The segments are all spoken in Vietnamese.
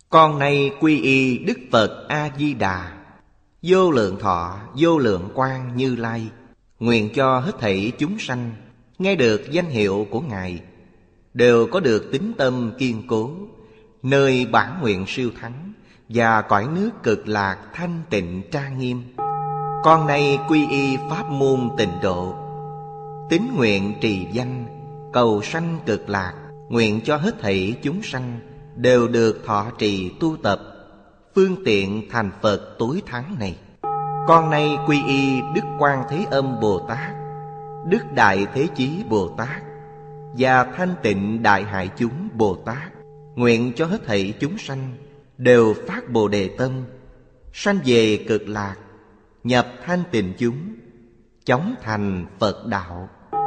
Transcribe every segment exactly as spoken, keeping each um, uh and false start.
Con nay quy y Đức Phật A-di-đà, vô lượng thọ vô lượng quang Như Lai. Nguyện cho hết thảy chúng sanh nghe được danh hiệu của Ngài, đều có được tín tâm kiên cố, nơi bản nguyện siêu thắng và cõi nước cực lạc thanh tịnh trang nghiêm. Con nay quy y pháp môn Tịnh độ, tín nguyện trì danh cầu sanh cực lạc. Nguyện cho hết thảy chúng sanh đều được thọ trì tu tập, phương tiện thành Phật tối thắng này. Con nay quy y Đức Quan Thế Âm Bồ Tát, Đức Đại Thế Chí Bồ Tát và Thanh Tịnh Đại Hải Chúng Bồ Tát. Nguyện cho hết thảy chúng sanh đều phát Bồ Đề tâm, sanh về cực lạc, nhập thanh tịnh chúng, chóng thành Phật đạo.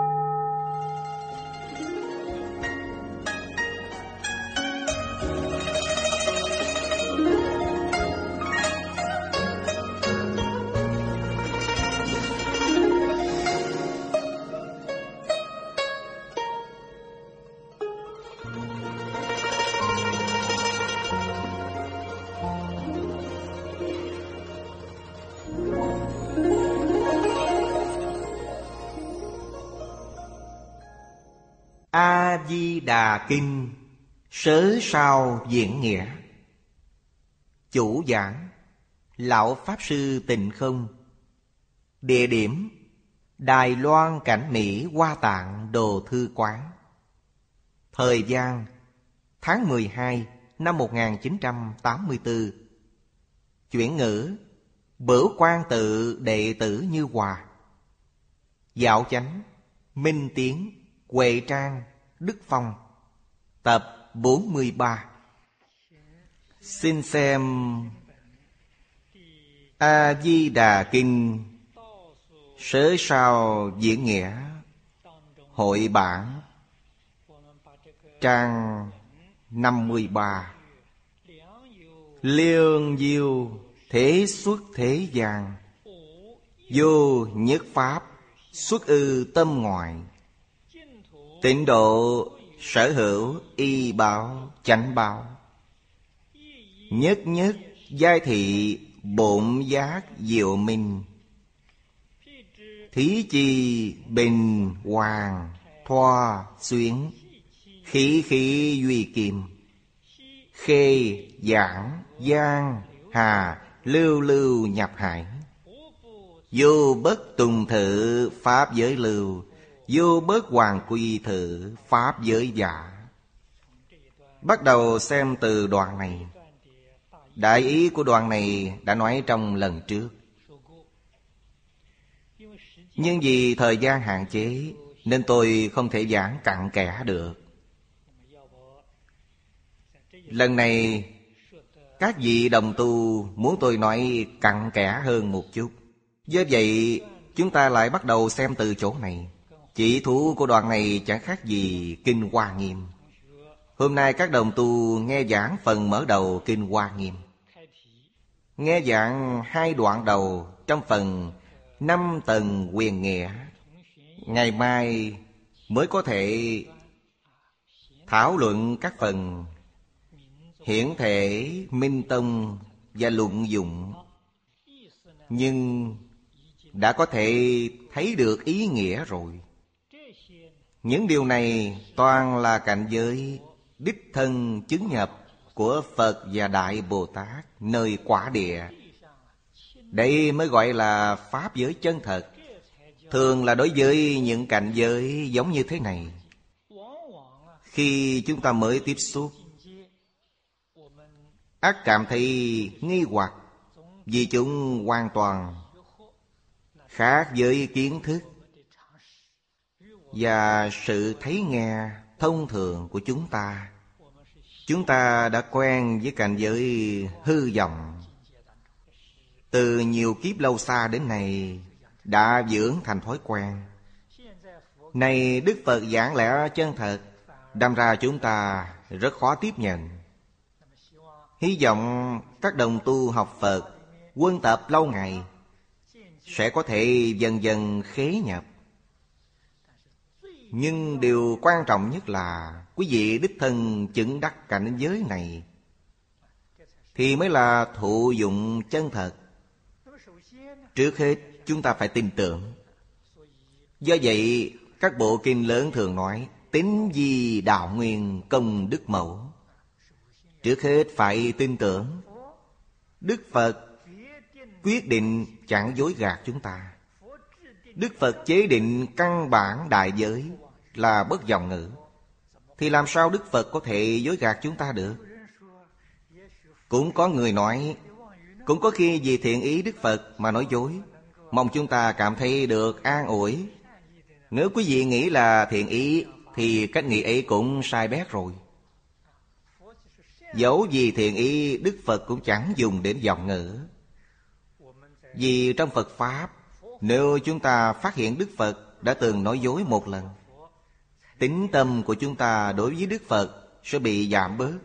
A-di-đà Kinh Sớ Sao Diễn Nghĩa. Chủ giảng Lão Pháp Sư Tịnh Không. Địa điểm Đài Loan Cảnh Mỹ Hoa Tạng Đồ Thư Quán. Thời gian tháng mười hai năm một nghìn chín trăm tám mươi tư. Chuyển ngữ Bửu Quan Tự đệ tử Như Hòa. Dạo chánh Minh Tiến Huệ Trang Đức Phong. Tập bốn mươi ba. Xin xem A-di-đà Kinh Sớ Sao Diễn Nghĩa hội bản, trang năm mươi ba. Lương diêu thế xuất thế gian, vô nhất pháp xuất ư tâm ngoại. Tịnh độ sở hữu y báo chánh báo, nhất nhất giai thị bổn giác diệu minh. Thí chi bình hoàng thoa xuyến, khí khí duy kim. Khê giảng giang hà lưu lưu nhập hải. Vô bất tùng thự pháp giới lưu, vô bất hoàng quy thự pháp giới giả. Bắt đầu xem từ đoạn này. Đại ý của đoạn này đã nói trong lần trước, nhưng vì thời gian hạn chế nên tôi không thể giảng cặn kẽ được. Lần này các vị đồng tu muốn tôi nói cặn kẽ hơn một chút. Do vậy chúng ta lại bắt đầu xem từ chỗ này. Chỉ thú của đoạn này chẳng khác gì Kinh Hoa Nghiêm. Hôm nay các đồng tu nghe giảng phần mở đầu Kinh Hoa Nghiêm, nghe giảng hai đoạn đầu trong phần năm tầng quyền nghĩa. Ngày mai mới có thể thảo luận các phần hiển thể, minh tông và luận dụng. Nhưng đã có thể thấy được ý nghĩa rồi. Những điều này toàn là cảnh giới đích thân chứng nhập của Phật và Đại Bồ Tát nơi quả địa. Đây mới gọi là pháp giới chân thật. Thường là đối với những cảnh giới giống như thế này, khi chúng ta mới tiếp xúc, ắt cảm thấy nghi hoặc, vì chúng hoàn toàn khác với kiến thức và sự thấy nghe thông thường của chúng ta. Chúng ta đã quen với cảnh giới hư vọng, từ nhiều kiếp lâu xa đến nay đã dưỡng thành thói quen. Này Đức Phật giảng lẽ chân thật, đâm ra chúng ta rất khó tiếp nhận. Hy vọng các đồng tu học Phật quân tập lâu ngày sẽ có thể dần dần khế nhập. Nhưng điều quan trọng nhất là quý vị đích thân chứng đắc cảnh giới này. thì mới là thụ dụng chân thật. Trước hết chúng ta phải tin tưởng. Do vậy các bộ kinh lớn thường nói tín di đạo nguyên công đức mẫu. Trước hết phải tin tưởng. Đức Phật quyết định chẳng dối gạt chúng ta. Đức Phật chế định căn bản đại giới là bất vọng ngữ, thì làm sao Đức Phật có thể dối gạt chúng ta được? Cũng có người nói, cũng có khi vì thiện ý Đức Phật mà nói dối, mong chúng ta cảm thấy được an ủi. Nếu quý vị nghĩ là thiện ý thì cách nghĩ ấy cũng sai bét rồi. Dẫu vì thiện ý, Đức Phật cũng chẳng dùng đến vọng ngữ. Vì trong Phật Pháp, nếu chúng ta phát hiện Đức Phật đã từng nói dối một lần, tín tâm của chúng ta đối với Đức Phật sẽ bị giảm bớt.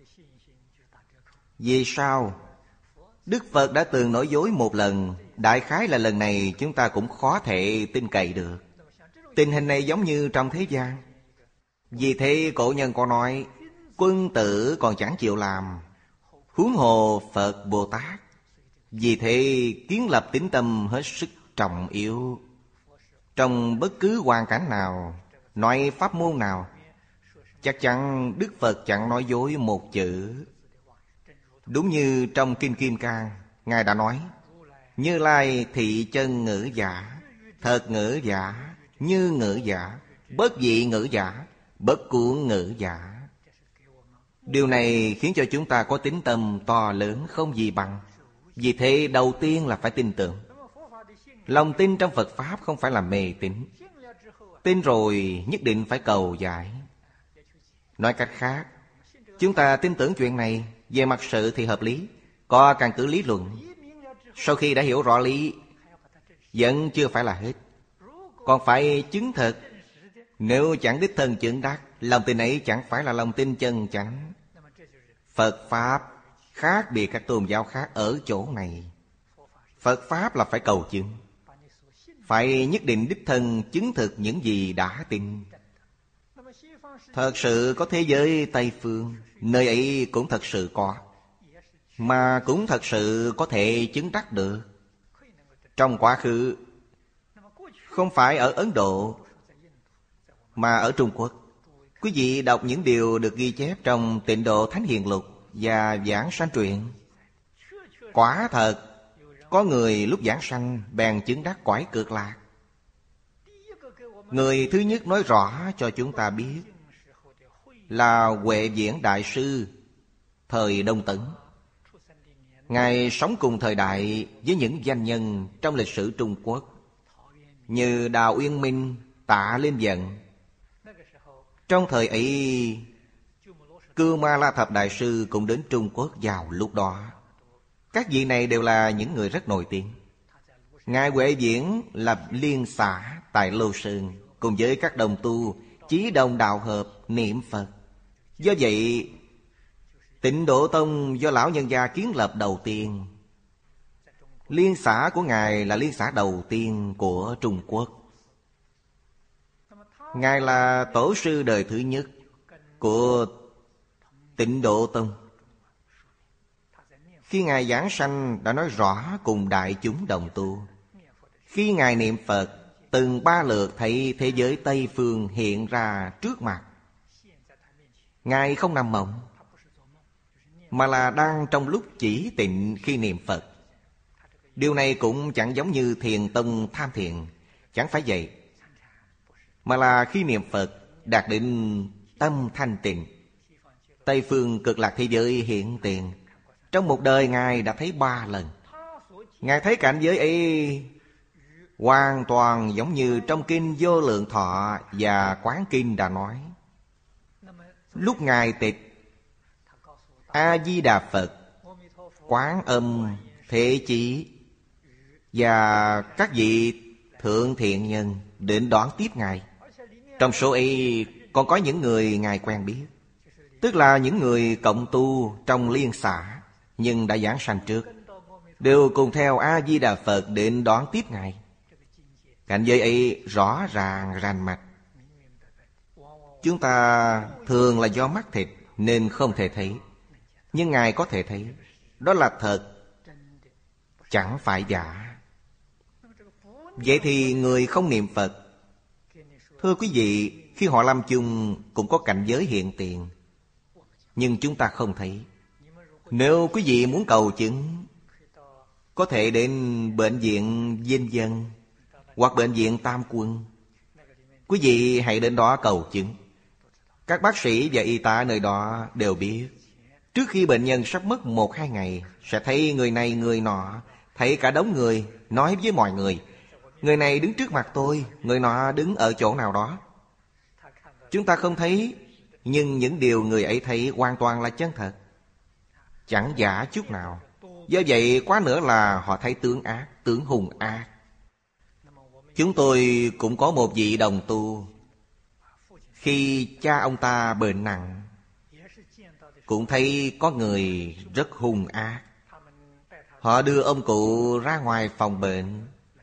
Vì sao? Đức Phật đã từng nói dối một lần, đại khái là lần này chúng ta cũng khó thể tin cậy được. Tình hình này giống như trong thế gian. Vì thế cổ nhân có nói, quân tử còn chẳng chịu làm, huống hồ Phật Bồ Tát. Vì thế kiến lập tín tâm hết sức trọng yếu. Trong bất cứ hoàn cảnh nào, nói pháp môn nào, chắc chắn Đức Phật chẳng nói dối một chữ. Đúng như trong Kinh Kim Cang, Ngài đã nói, Như Lai thị chân ngữ giả, thật ngữ giả, như ngữ giả, bất dị ngữ giả, bất cuốn ngữ giả. Điều này khiến cho chúng ta có tín tâm to lớn không gì bằng. Vì thế đầu tiên là phải tin tưởng. Lòng tin trong Phật Pháp không phải là mê tín. Tin rồi nhất định phải cầu giải. Nói cách khác, chúng ta tin tưởng chuyện này, về mặt sự thì hợp lý, có căn cứ lý luận. Sau khi đã hiểu rõ lý, vẫn chưa phải là hết, còn phải chứng thực. Nếu chẳng đích thân chứng đắc, lòng tin ấy chẳng phải là lòng tin chân chánh. Phật Pháp khác biệt các tôn giáo khác ở chỗ này. Phật Pháp là phải cầu chứng, phải nhất định đích thân chứng thực những gì đã tin. Thật sự có thế giới Tây Phương, nơi ấy cũng thật sự có, mà cũng thật sự có thể chứng đắc được. Trong quá khứ, không phải ở Ấn Độ, mà ở Trung Quốc. Quý vị đọc những điều được ghi chép trong Tịnh Độ Thánh Hiền Lục và Giảng Sanh Truyện. Quả thật, có người lúc giảng sanh bèn chứng đắc cõi Cực Lạc. Người thứ nhất nói rõ cho chúng ta biết là Huệ Viễn Đại Sư thời Đông Tấn. Ngài sống cùng thời đại với những danh nhân trong lịch sử Trung Quốc như Đào Uyên Minh, Tạ Linh Vận. Trong thời ấy, Cưu Ma La Thập Đại Sư cũng đến Trung Quốc vào lúc đó. Các vị này đều là những người rất nổi tiếng. Ngài Huệ Viễn lập liên xã tại Lô Sơn, cùng với các đồng tu chí đồng đạo hợp niệm Phật. Do vậy, Tịnh Độ Tông do lão nhân gia kiến lập đầu tiên. Liên xã của Ngài là liên xã đầu tiên của Trung Quốc. Ngài là tổ sư đời thứ nhất của Tịnh Độ Tông. Khi Ngài giảng sanh đã nói rõ cùng đại chúng đồng tu. Khi Ngài niệm Phật, từng ba lượt thấy thế giới Tây Phương hiện ra trước mặt. Ngài không nằm mộng, mà là đang trong lúc chỉ tịnh khi niệm Phật. Điều này cũng chẳng giống như Thiền Tông tham thiền, chẳng phải vậy, mà là khi niệm Phật đạt đến tâm thanh tịnh. Tây Phương Cực Lạc thế giới hiện tiền. Trong một đời Ngài đã thấy ba lần. Ngài thấy cảnh giới ấy hoàn toàn giống như trong Kinh Vô Lượng Thọ và Quán Kinh đã nói. Lúc Ngài tịch, A-di-đà Phật, Quán Âm, Thế Chí và các vị thượng thiện nhân đến đón tiếp Ngài. Trong số ấy còn có những người Ngài quen biết, tức là những người cộng tu trong liên xã nhưng đã giảng sanh trước, đều cùng theo A-di-đà Phật đến đón tiếp Ngài. Cảnh giới ấy rõ ràng rành mạch. Chúng ta thường là do mắt thịt nên không thể thấy, nhưng Ngài có thể thấy. đó là thật, chẳng phải giả. Vậy thì người không niệm Phật, thưa quý vị, khi họ lâm chung cũng có cảnh giới hiện tiền, nhưng chúng ta không thấy. Nếu quý vị muốn cầu chứng, có thể đến bệnh viện Vinh Dân hoặc bệnh viện Tam Quân. Quý vị hãy đến đó cầu chứng. Các bác sĩ và y tá nơi đó đều biết, trước khi bệnh nhân sắp mất một hai ngày, sẽ thấy người này người nọ, thấy cả đống người, nói với mọi người, người này đứng trước mặt tôi, người nọ đứng ở chỗ nào đó. Chúng ta không thấy, nhưng những điều người ấy thấy hoàn toàn là chân thật, chẳng giả chút nào. Do vậy quá nữa là họ thấy tướng ác, tướng hung ác. Chúng tôi cũng có một vị đồng tu, khi cha ông ta bệnh nặng, cũng thấy có người rất hung ác. Họ đưa ông cụ ra ngoài phòng bệnh,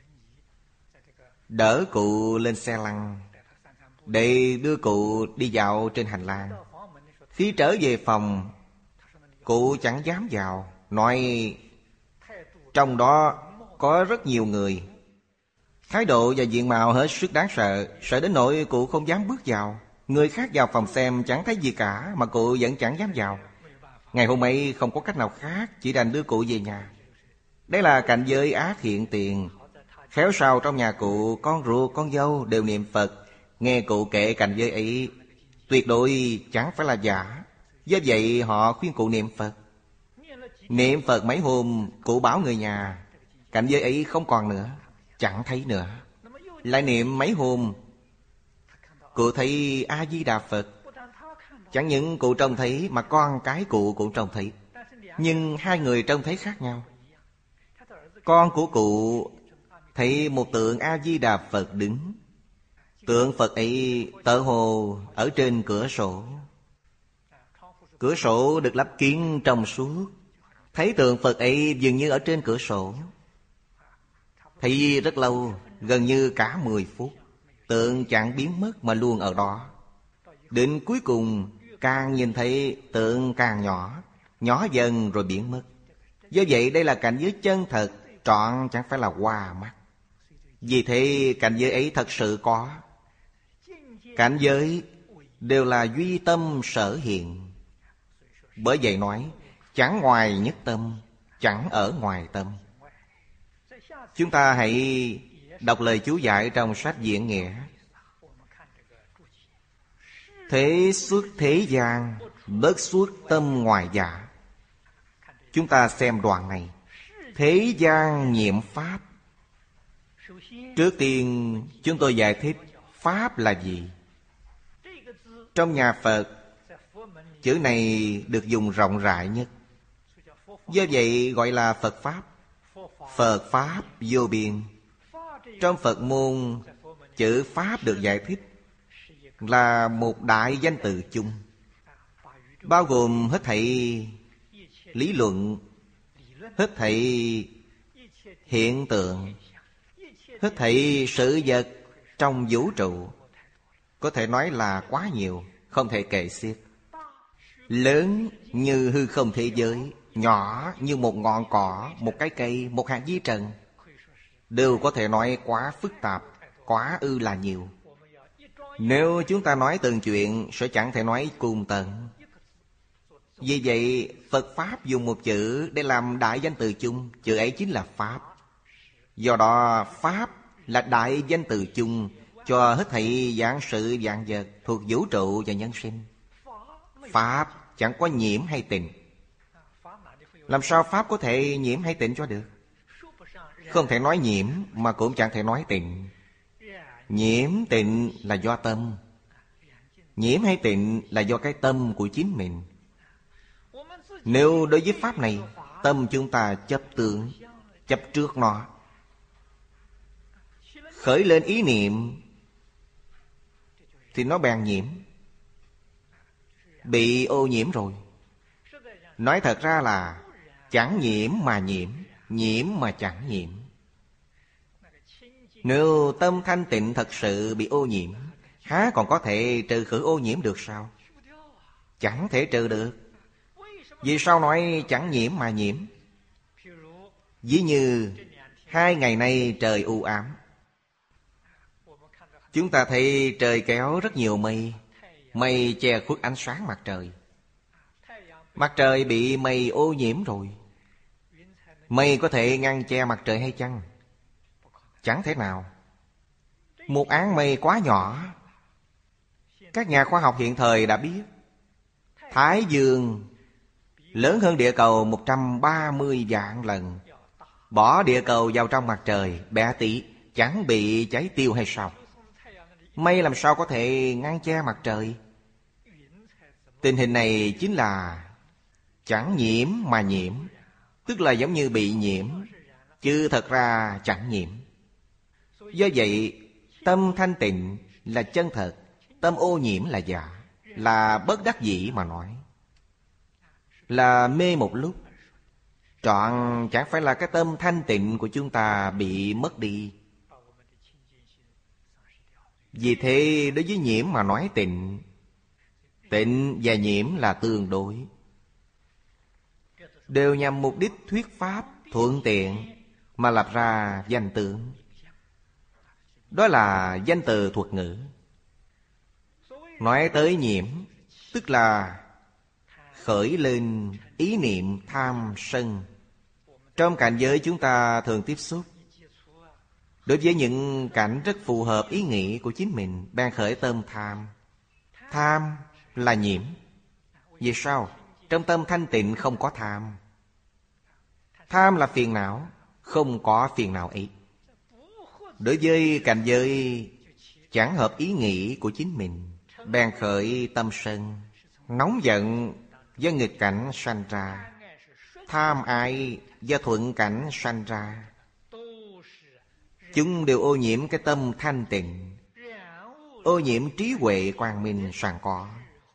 đỡ cụ lên xe lăn, để đưa cụ đi dạo trên hành lang. Khi trở về phòng, cụ chẳng dám vào, nói trong đó có rất nhiều người. Thái độ và diện mạo hết sức đáng sợ, sợ đến nỗi cụ không dám bước vào. Người khác vào phòng xem chẳng thấy gì cả, mà cụ vẫn chẳng dám vào. Ngày hôm ấy không có cách nào khác, chỉ đành đưa cụ về nhà. Đây là cảnh giới ác hiện tiền. Khéo sao trong nhà cụ, con ruột con dâu đều niệm Phật. Nghe cụ kể cảnh giới ấy, tuyệt đối chẳng phải là giả. Do vậy họ khuyên cụ niệm Phật. Niệm Phật mấy hôm, cụ bảo người nhà, cảnh giới ấy không còn nữa, chẳng thấy nữa. Lại niệm mấy hôm, cụ thấy A-di-đà Phật. Chẳng những cụ trông thấy, mà con cái cụ cũng trông thấy. Nhưng hai người trông thấy khác nhau. Con của cụ thấy một tượng A-di-đà Phật đứng. Tượng Phật ấy tựa hồ ở trên cửa sổ. Cửa sổ được lắp kính trong suốt. Thấy tượng Phật ấy dường như ở trên cửa sổ. Thấy rất lâu, gần như cả mười phút. Tượng chẳng biến mất mà luôn ở đó. Đến cuối cùng càng nhìn thấy tượng càng nhỏ, nhỏ dần rồi biến mất. Do vậy đây là cảnh giới chân thật, trọn chẳng phải là hoa mắt. Vì thế cảnh giới ấy thật sự có. Cảnh giới đều là duy tâm sở hiện. Bởi vậy nói, chẳng ngoài nhất tâm, chẳng ở ngoài tâm. Chúng ta hãy đọc lời chú giải trong sách Diễn Nghĩa. Thế xuất thế gian, bất xuất tâm ngoài giả. Chúng ta xem đoạn này. Thế gian nhiệm pháp. Trước tiên chúng tôi giải thích pháp là gì. Trong nhà Phật, chữ này được dùng rộng rãi nhất. Do vậy gọi là Phật Pháp. Phật Pháp vô biên. Trong Phật môn, chữ Pháp được giải thích là một đại danh từ chung, bao gồm hết thảy lý luận, hết thảy hiện tượng, hết thảy sự vật trong vũ trụ. Có thể nói là quá nhiều, không thể kể xiết. Lớn như hư không thế giới, nhỏ như một ngọn cỏ, một cái cây, một hạt vi trần, đều có thể nói quá phức tạp, quá ư là nhiều. Nếu chúng ta nói từng chuyện sẽ chẳng thể nói cùng tận. Vì vậy Phật Pháp dùng một chữ để làm đại danh từ chung, chữ ấy chính là Pháp. Do đó Pháp là đại danh từ chung cho hết thảy vạn sự vạn vật thuộc vũ trụ và nhân sinh. Pháp chẳng có nhiễm hay tịnh. Làm sao Pháp có thể nhiễm hay tịnh cho được? Không thể nói nhiễm mà cũng chẳng thể nói tịnh. Nhiễm tịnh là do tâm, nhiễm hay tịnh là do cái tâm của chính mình. Nếu đối với Pháp này, tâm chúng ta chấp tưởng, chấp trước nó, khởi lên ý niệm, thì nó bèn nhiễm, bị ô nhiễm rồi. Nói thật ra là chẳng nhiễm mà nhiễm, nhiễm mà chẳng nhiễm. Nếu tâm thanh tịnh thật sự bị ô nhiễm, há còn có thể trừ khử ô nhiễm được sao? Chẳng thể trừ được. Vì sao nói chẳng nhiễm mà nhiễm? Ví như hai ngày nay trời u ám, chúng ta thấy trời kéo rất nhiều mây. Mây che khuất ánh sáng mặt trời. Mặt trời bị mây ô nhiễm rồi. Mây có thể ngăn che mặt trời hay chăng? Chẳng thể nào. Một áng mây quá nhỏ. Các nhà khoa học hiện thời đã biết Thái Dương lớn hơn địa cầu một trăm ba mươi vạn lần. Bỏ địa cầu vào trong mặt trời bé tí, chẳng bị cháy tiêu hay sao? Mây làm sao có thể ngăn che mặt trời? Tình hình này chính là chẳng nhiễm mà nhiễm, tức là giống như bị nhiễm, chứ thật ra chẳng nhiễm. Do vậy, tâm thanh tịnh là chân thật, tâm ô nhiễm là giả, là bất đắc dĩ mà nói, là mê một lúc. Trọn chẳng phải là cái tâm thanh tịnh của chúng ta bị mất đi. Vì thế đối với nhiễm mà nói tịnh, tịnh và nhiễm là tương đối, đều nhằm mục đích thuyết pháp thuận tiện mà lập ra danh tướng. Đó là danh từ thuật ngữ. Nói tới nhiễm, tức là khởi lên ý niệm tham sân. Trong cảnh giới chúng ta thường tiếp xúc, đối với những cảnh rất phù hợp ý nghĩ của chính mình, bèn khởi tâm tham. Tham là nhiễm. Vì sao? Trong tâm thanh tịnh không có tham. Tham là phiền não, không có phiền não ấy. Đối với cảnh giới chẳng hợp ý nghĩ của chính mình, bèn khởi tâm sân. Nóng giận do nghịch cảnh sanh ra, tham ái do thuận cảnh sanh ra. Chúng đều ô nhiễm cái tâm thanh tịnh, ô nhiễm trí huệ quang minh sẵn có,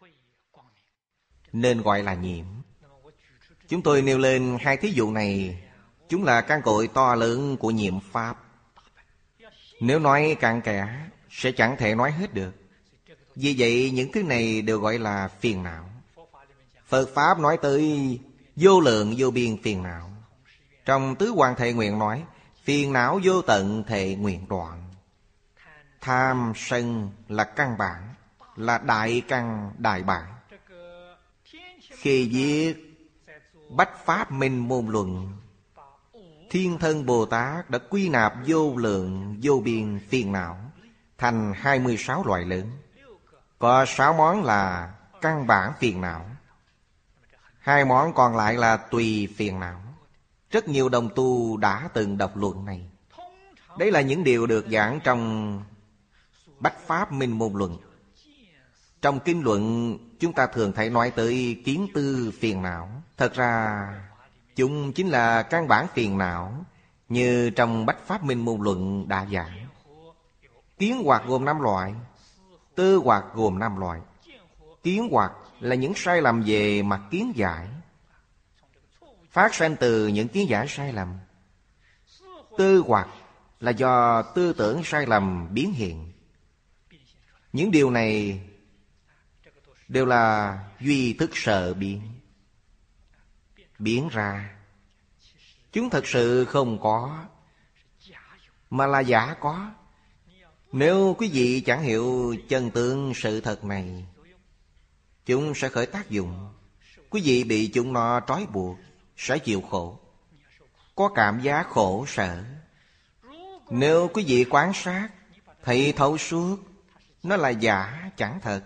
nên gọi là nhiễm. Chúng tôi nêu lên hai thí dụ này, chúng là căn cội to lớn của nhiễm pháp. Nếu nói cặn kẽ sẽ chẳng thể nói hết được. Vì vậy những thứ này đều gọi là phiền não. Phật Pháp nói tới vô lượng vô biên phiền não. Trong Tứ Quan Thệ Nguyện nói phiền não vô tận thệ nguyện đoạn. Tham sân là căn bản, là đại căn đại bản. Khi viết Bách Pháp Minh Môn Luận, Thiên Thân Bồ Tát đã quy nạp vô lượng vô biên phiền não thành hai mươi sáu loại lớn. Có sáu món là căn bản phiền não, hai món còn lại là tùy phiền não. Rất nhiều đồng tu đã từng đọc luận này. Đây là những điều được giảng trong Bách Pháp Minh Môn Luận. Trong kinh luận chúng ta thường thấy nói tới kiến tư phiền não. Thật ra chúng chính là căn bản phiền não, như trong Bách Pháp Minh Môn Luận đã giảng. Kiến hoặc gồm năm loại, tư hoặc gồm năm loại. Kiến hoặc là những sai lầm về mặt kiến giải, phát sanh từ những kiến giải sai lầm. Tư hoặc là do tư tưởng sai lầm biến hiện. Những điều này đều là duy thức sợ biến, biến ra. Chúng thật sự không có, mà là giả có. Nếu quý vị chẳng hiểu chân tướng sự thật này, chúng sẽ khởi tác dụng. Quý vị bị chúng nó trói buộc, sẽ chịu khổ, có cảm giác khổ sở. Nếu quý vị quan sát, thấy thấu suốt, nó là giả chẳng thật,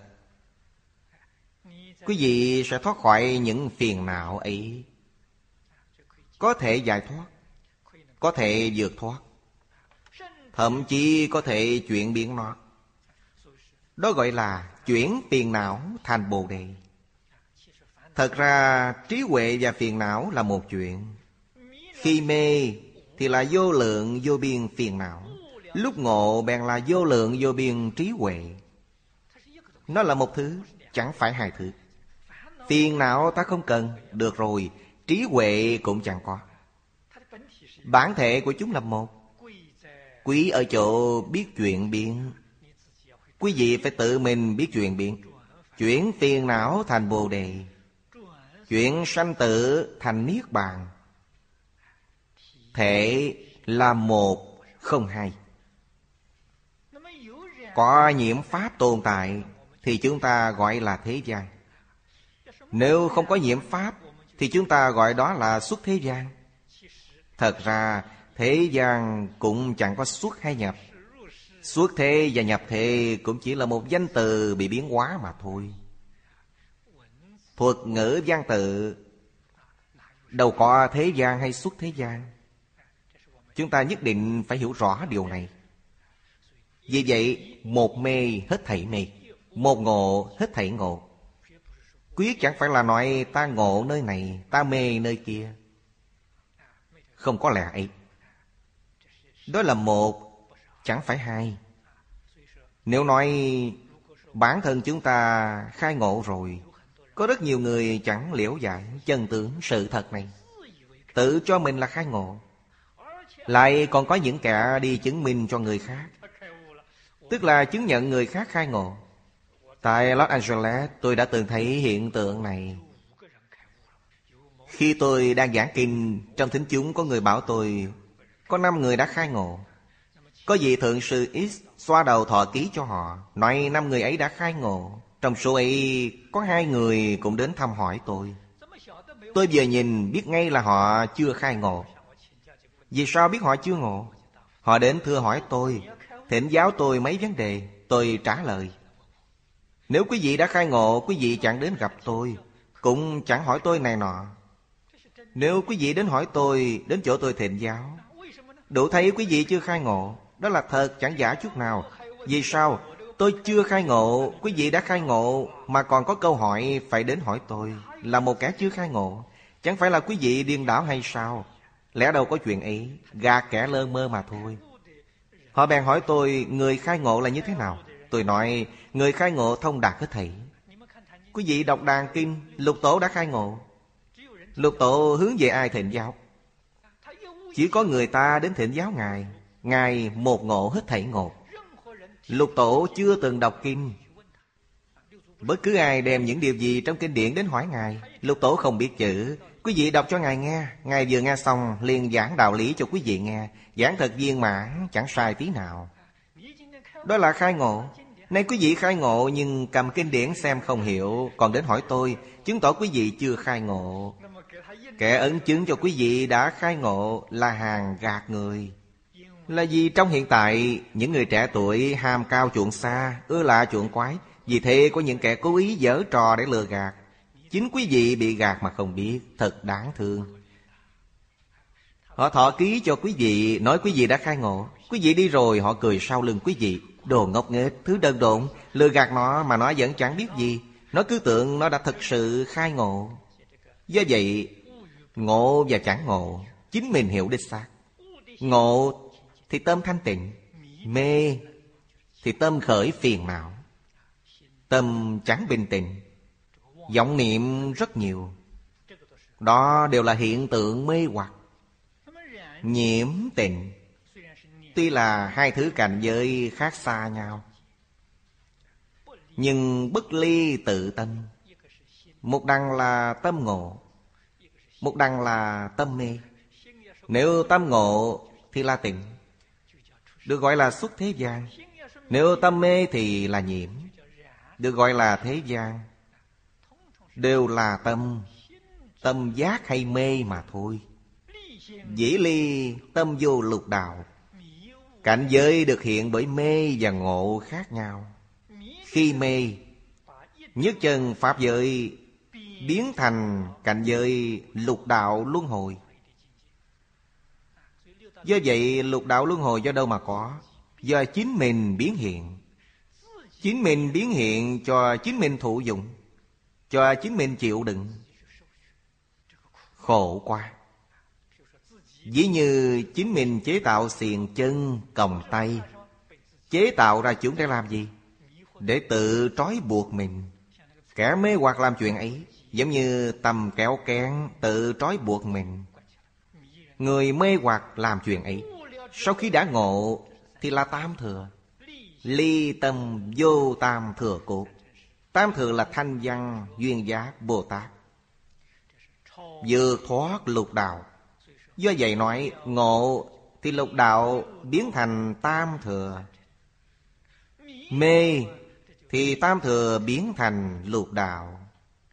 quý vị sẽ thoát khỏi những phiền não ấy, có thể giải thoát, có thể vượt thoát, thậm chí có thể chuyển biến nó. Đó gọi là chuyển phiền não thành Bồ Đề. Thật ra trí huệ và phiền não là một chuyện. Khi mê thì là vô lượng vô biên phiền não, lúc ngộ bèn là vô lượng vô biên trí huệ. Nó là một thứ, chẳng phải hai thứ. Phiền não ta không cần, được rồi, trí huệ cũng chẳng có. Bản thể của chúng là một. Quý ở chỗ biết chuyện biến. Quý vị phải tự mình biết chuyện biến, chuyển phiền não thành Bồ Đề. Chuyển sanh tử thành niết bàn. Thể là một, không hai. Có nhiễm pháp tồn tại thì chúng ta gọi là thế gian. Nếu không có nhiễm pháp thì chúng ta gọi đó là xuất thế gian. Thật ra thế gian cũng chẳng có xuất hay nhập. Xuất thế và nhập thế cũng chỉ là một danh từ bị biến hóa mà thôi. Thuật ngữ văn tự đâu có thế gian hay xuất thế gian. Chúng ta nhất định phải hiểu rõ điều này. Vì vậy, một mê hết thảy mê, một ngộ hết thảy ngộ. Quyết chẳng phải là nói ta ngộ nơi này, ta mê nơi kia. Không có lẽ ấy. Đó là một, chẳng phải hai. Nếu nói bản thân chúng ta khai ngộ rồi, có rất nhiều người chẳng liễu giải chân tướng sự thật này, tự cho mình là khai ngộ. Lại còn có những kẻ đi chứng minh cho người khác, tức là chứng nhận người khác khai ngộ. Tại Los Angeles tôi đã từng thấy hiện tượng này. Khi tôi đang giảng kinh, trong thính chúng có người bảo tôi có năm người đã khai ngộ. Có vị thượng sư X xoa đầu thọ ký cho họ, nói năm người ấy đã khai ngộ. Trong số ấy có hai người cũng đến thăm hỏi tôi. Tôi vừa nhìn biết ngay là họ chưa khai ngộ. Vì sao biết họ chưa ngộ? Họ đến thưa hỏi tôi, thỉnh giáo tôi mấy vấn đề. Tôi trả lời. Nếu quý vị đã khai ngộ, quý vị chẳng đến gặp tôi, cũng chẳng hỏi tôi này nọ. Nếu quý vị đến hỏi tôi, đến chỗ tôi thỉnh giáo, đủ thấy quý vị chưa khai ngộ. Đó là thật, chẳng giả chút nào. Vì sao? Tôi chưa khai ngộ, quý vị đã khai ngộ, mà còn có câu hỏi phải đến hỏi tôi, là một kẻ chưa khai ngộ. Chẳng phải là quý vị điên đảo hay sao? Lẽ đâu có chuyện ấy, gạt kẻ lơ mơ mà thôi. Họ bèn hỏi tôi, người khai ngộ là như thế nào? Tôi nói, người khai ngộ thông đạt hết thảy. Quý vị đọc đàn kinh, Lục Tổ đã khai ngộ. Lục Tổ hướng về ai thỉnh giáo? Chỉ có người ta đến thỉnh giáo Ngài. Ngài một ngộ hết thảy ngộ. Lục Tổ chưa từng đọc kinh. Bất cứ ai đem những điều gì trong kinh điển đến hỏi Ngài, Lục Tổ không biết chữ. Quý vị đọc cho Ngài nghe. Ngài vừa nghe xong liền giảng đạo lý cho quý vị nghe. Giảng thật viên mãn, chẳng sai tí nào. Đó là khai ngộ. Nay quý vị khai ngộ nhưng cầm kinh điển xem không hiểu, còn đến hỏi tôi, chứng tỏ quý vị chưa khai ngộ. Kẻ ấn chứng cho quý vị đã khai ngộ là hàng gạt người. Là vì trong hiện tại, những người trẻ tuổi ham cao chuộng xa, ưa lạ chuộng quái. Vì thế có những kẻ cố ý giở trò để lừa gạt. Chính quý vị bị gạt mà không biết, thật đáng thương. Họ thọ ký cho quý vị, nói quý vị đã khai ngộ. Quý vị đi rồi họ cười sau lưng quý vị. Đồ ngốc nghếch, thứ đần độn, lừa gạt nó mà nó vẫn chẳng biết gì. Nó cứ tưởng nó đã thực sự khai ngộ. Do vậy, ngộ và chẳng ngộ, chính mình hiểu đích xác. Ngộ thì tâm thanh tịnh, mê thì tâm khởi phiền não, tâm chẳng bình tĩnh, vọng niệm rất nhiều. Đó đều là hiện tượng mê hoặc. Nhiễm tịnh tuy là hai thứ cảnh giới khác xa nhau, nhưng bất ly tự tâm. Một đằng là tâm ngộ, một đằng là tâm mê. Nếu tâm ngộ thì là tịnh, được gọi là xuất thế gian. Nếu tâm mê thì là nhiễm, được gọi là thế gian. Đều là tâm, tâm giác hay mê mà thôi. Dĩ ly tâm vô lục đạo. Cảnh giới được hiện bởi mê và ngộ khác nhau. Khi mê, nhất chân pháp giới biến thành cảnh giới lục đạo luân hồi. Do vậy lục đạo luân hồi do đâu mà có? Do chính mình biến hiện. Chính mình biến hiện cho chính mình thụ dụng, cho chính mình chịu đựng. Khổ quá. Ví như chính mình chế tạo xiềng chân, còng tay. Chế tạo ra chúng để làm gì? Để tự trói buộc mình. Kẻ mê hoặc làm chuyện ấy, giống như tầm kéo kén tự trói buộc mình. Người mê hoặc làm chuyện ấy, sau khi đã ngộ thì là tam thừa. Ly tâm vô tam thừa cốt. Tam thừa là Thanh Văn, Duyên Giác, Bồ Tát. vượt thoát lục đạo. Do vậy nói ngộ thì lục đạo biến thành tam thừa, mê thì tam thừa biến thành lục đạo.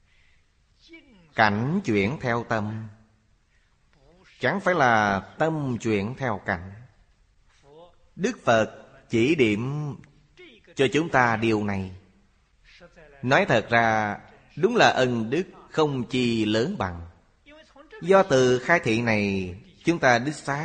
Cảnh chuyển theo tâm, chẳng phải là tâm chuyển theo cảnh. Đức Phật chỉ điểm cho chúng ta điều này. Nói thật ra đúng là ân đức không chi lớn bằng. Do từ khai thị này chúng ta đích xác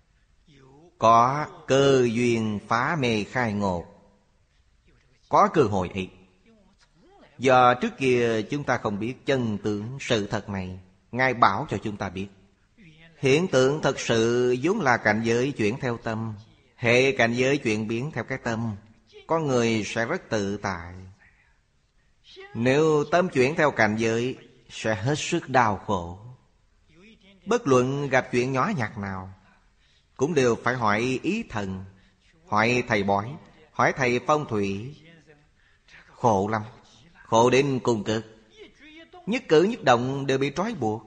có cơ duyên phá mê khai ngộ, có cơ hội ấy. Do trước kia chúng ta không biết chân tướng sự thật này, Ngài bảo cho chúng ta biết. Hiện tượng thật sự vốn là cảnh giới chuyển theo tâm. Hệ cảnh giới chuyển biến theo cái tâm, con người sẽ rất tự tại. Nếu tâm chuyển theo cảnh giới sẽ hết sức đau khổ. Bất luận gặp chuyện nhỏ nhặt nào cũng đều phải hỏi ý thần, hỏi thầy bói, hỏi thầy phong thủy. Khổ lắm, khổ đến cùng cực. Nhất cử nhất động đều bị trói buộc.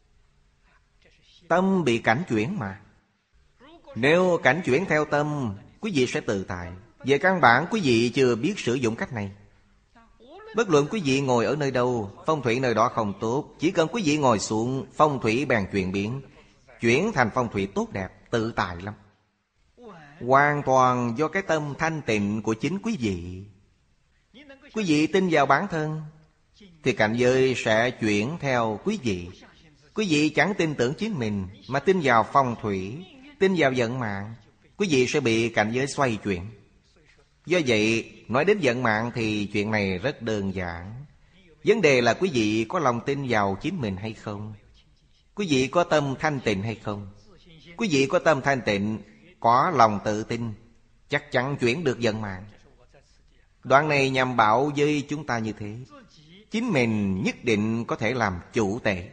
Tâm bị cảnh chuyển mà. Nếu cảnh chuyển theo tâm, quý vị sẽ tự tại. Về căn bản quý vị chưa biết sử dụng cách này. Bất luận quý vị ngồi ở nơi đâu, phong thủy nơi đó không tốt, chỉ cần quý vị ngồi xuống, phong thủy bèn chuyển biến, chuyển thành phong thủy tốt đẹp, tự tại lắm. Hoàn toàn do cái tâm thanh tịnh của chính quý vị. Quý vị tin vào bản thân thì cảnh giới sẽ chuyển theo quý vị. Quý vị chẳng tin tưởng chính mình mà tin vào phong thủy, tin vào vận mạng, quý vị sẽ bị cảnh giới xoay chuyển. Do vậy, nói đến vận mạng thì chuyện này rất đơn giản. Vấn đề là quý vị có lòng tin vào chính mình hay không? Quý vị có tâm thanh tịnh hay không? Quý vị có tâm thanh tịnh, có lòng tự tin, chắc chắn chuyển được vận mạng. Đoạn này nhằm bảo với chúng ta như thế. Chính mình nhất định có thể làm chủ tể.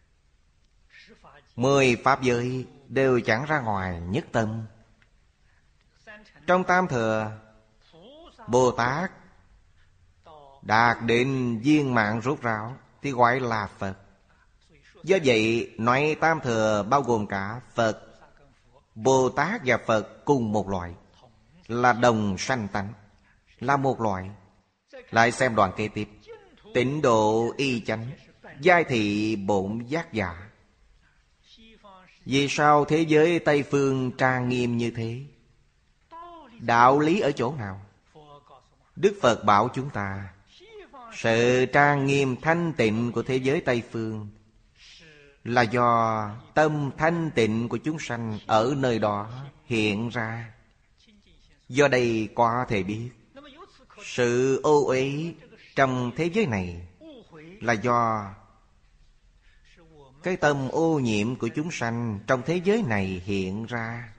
Mười pháp giới đều chẳng ra ngoài nhất tâm. Trong tam thừa, Bồ Tát đạt đến viên mãn rốt ráo thì gọi là Phật. Do vậy nói tam thừa bao gồm cả Phật, Bồ Tát và Phật cùng một loại, là đồng sanh tánh, là một loại. Lại xem đoạn kế tiếp. Tịnh độ y chánh, giai thị bổn giác giả. Vì sao thế giới Tây Phương trang nghiêm như thế? Đạo lý ở chỗ nào? Đức Phật bảo chúng ta, sự trang nghiêm thanh tịnh của thế giới Tây Phương là do tâm thanh tịnh của chúng sanh ở nơi đó hiện ra. Do đây có thể biết, sự ô uế trong thế giới này là do cái tâm ô nhiễm của chúng sanh trong thế giới này hiện ra.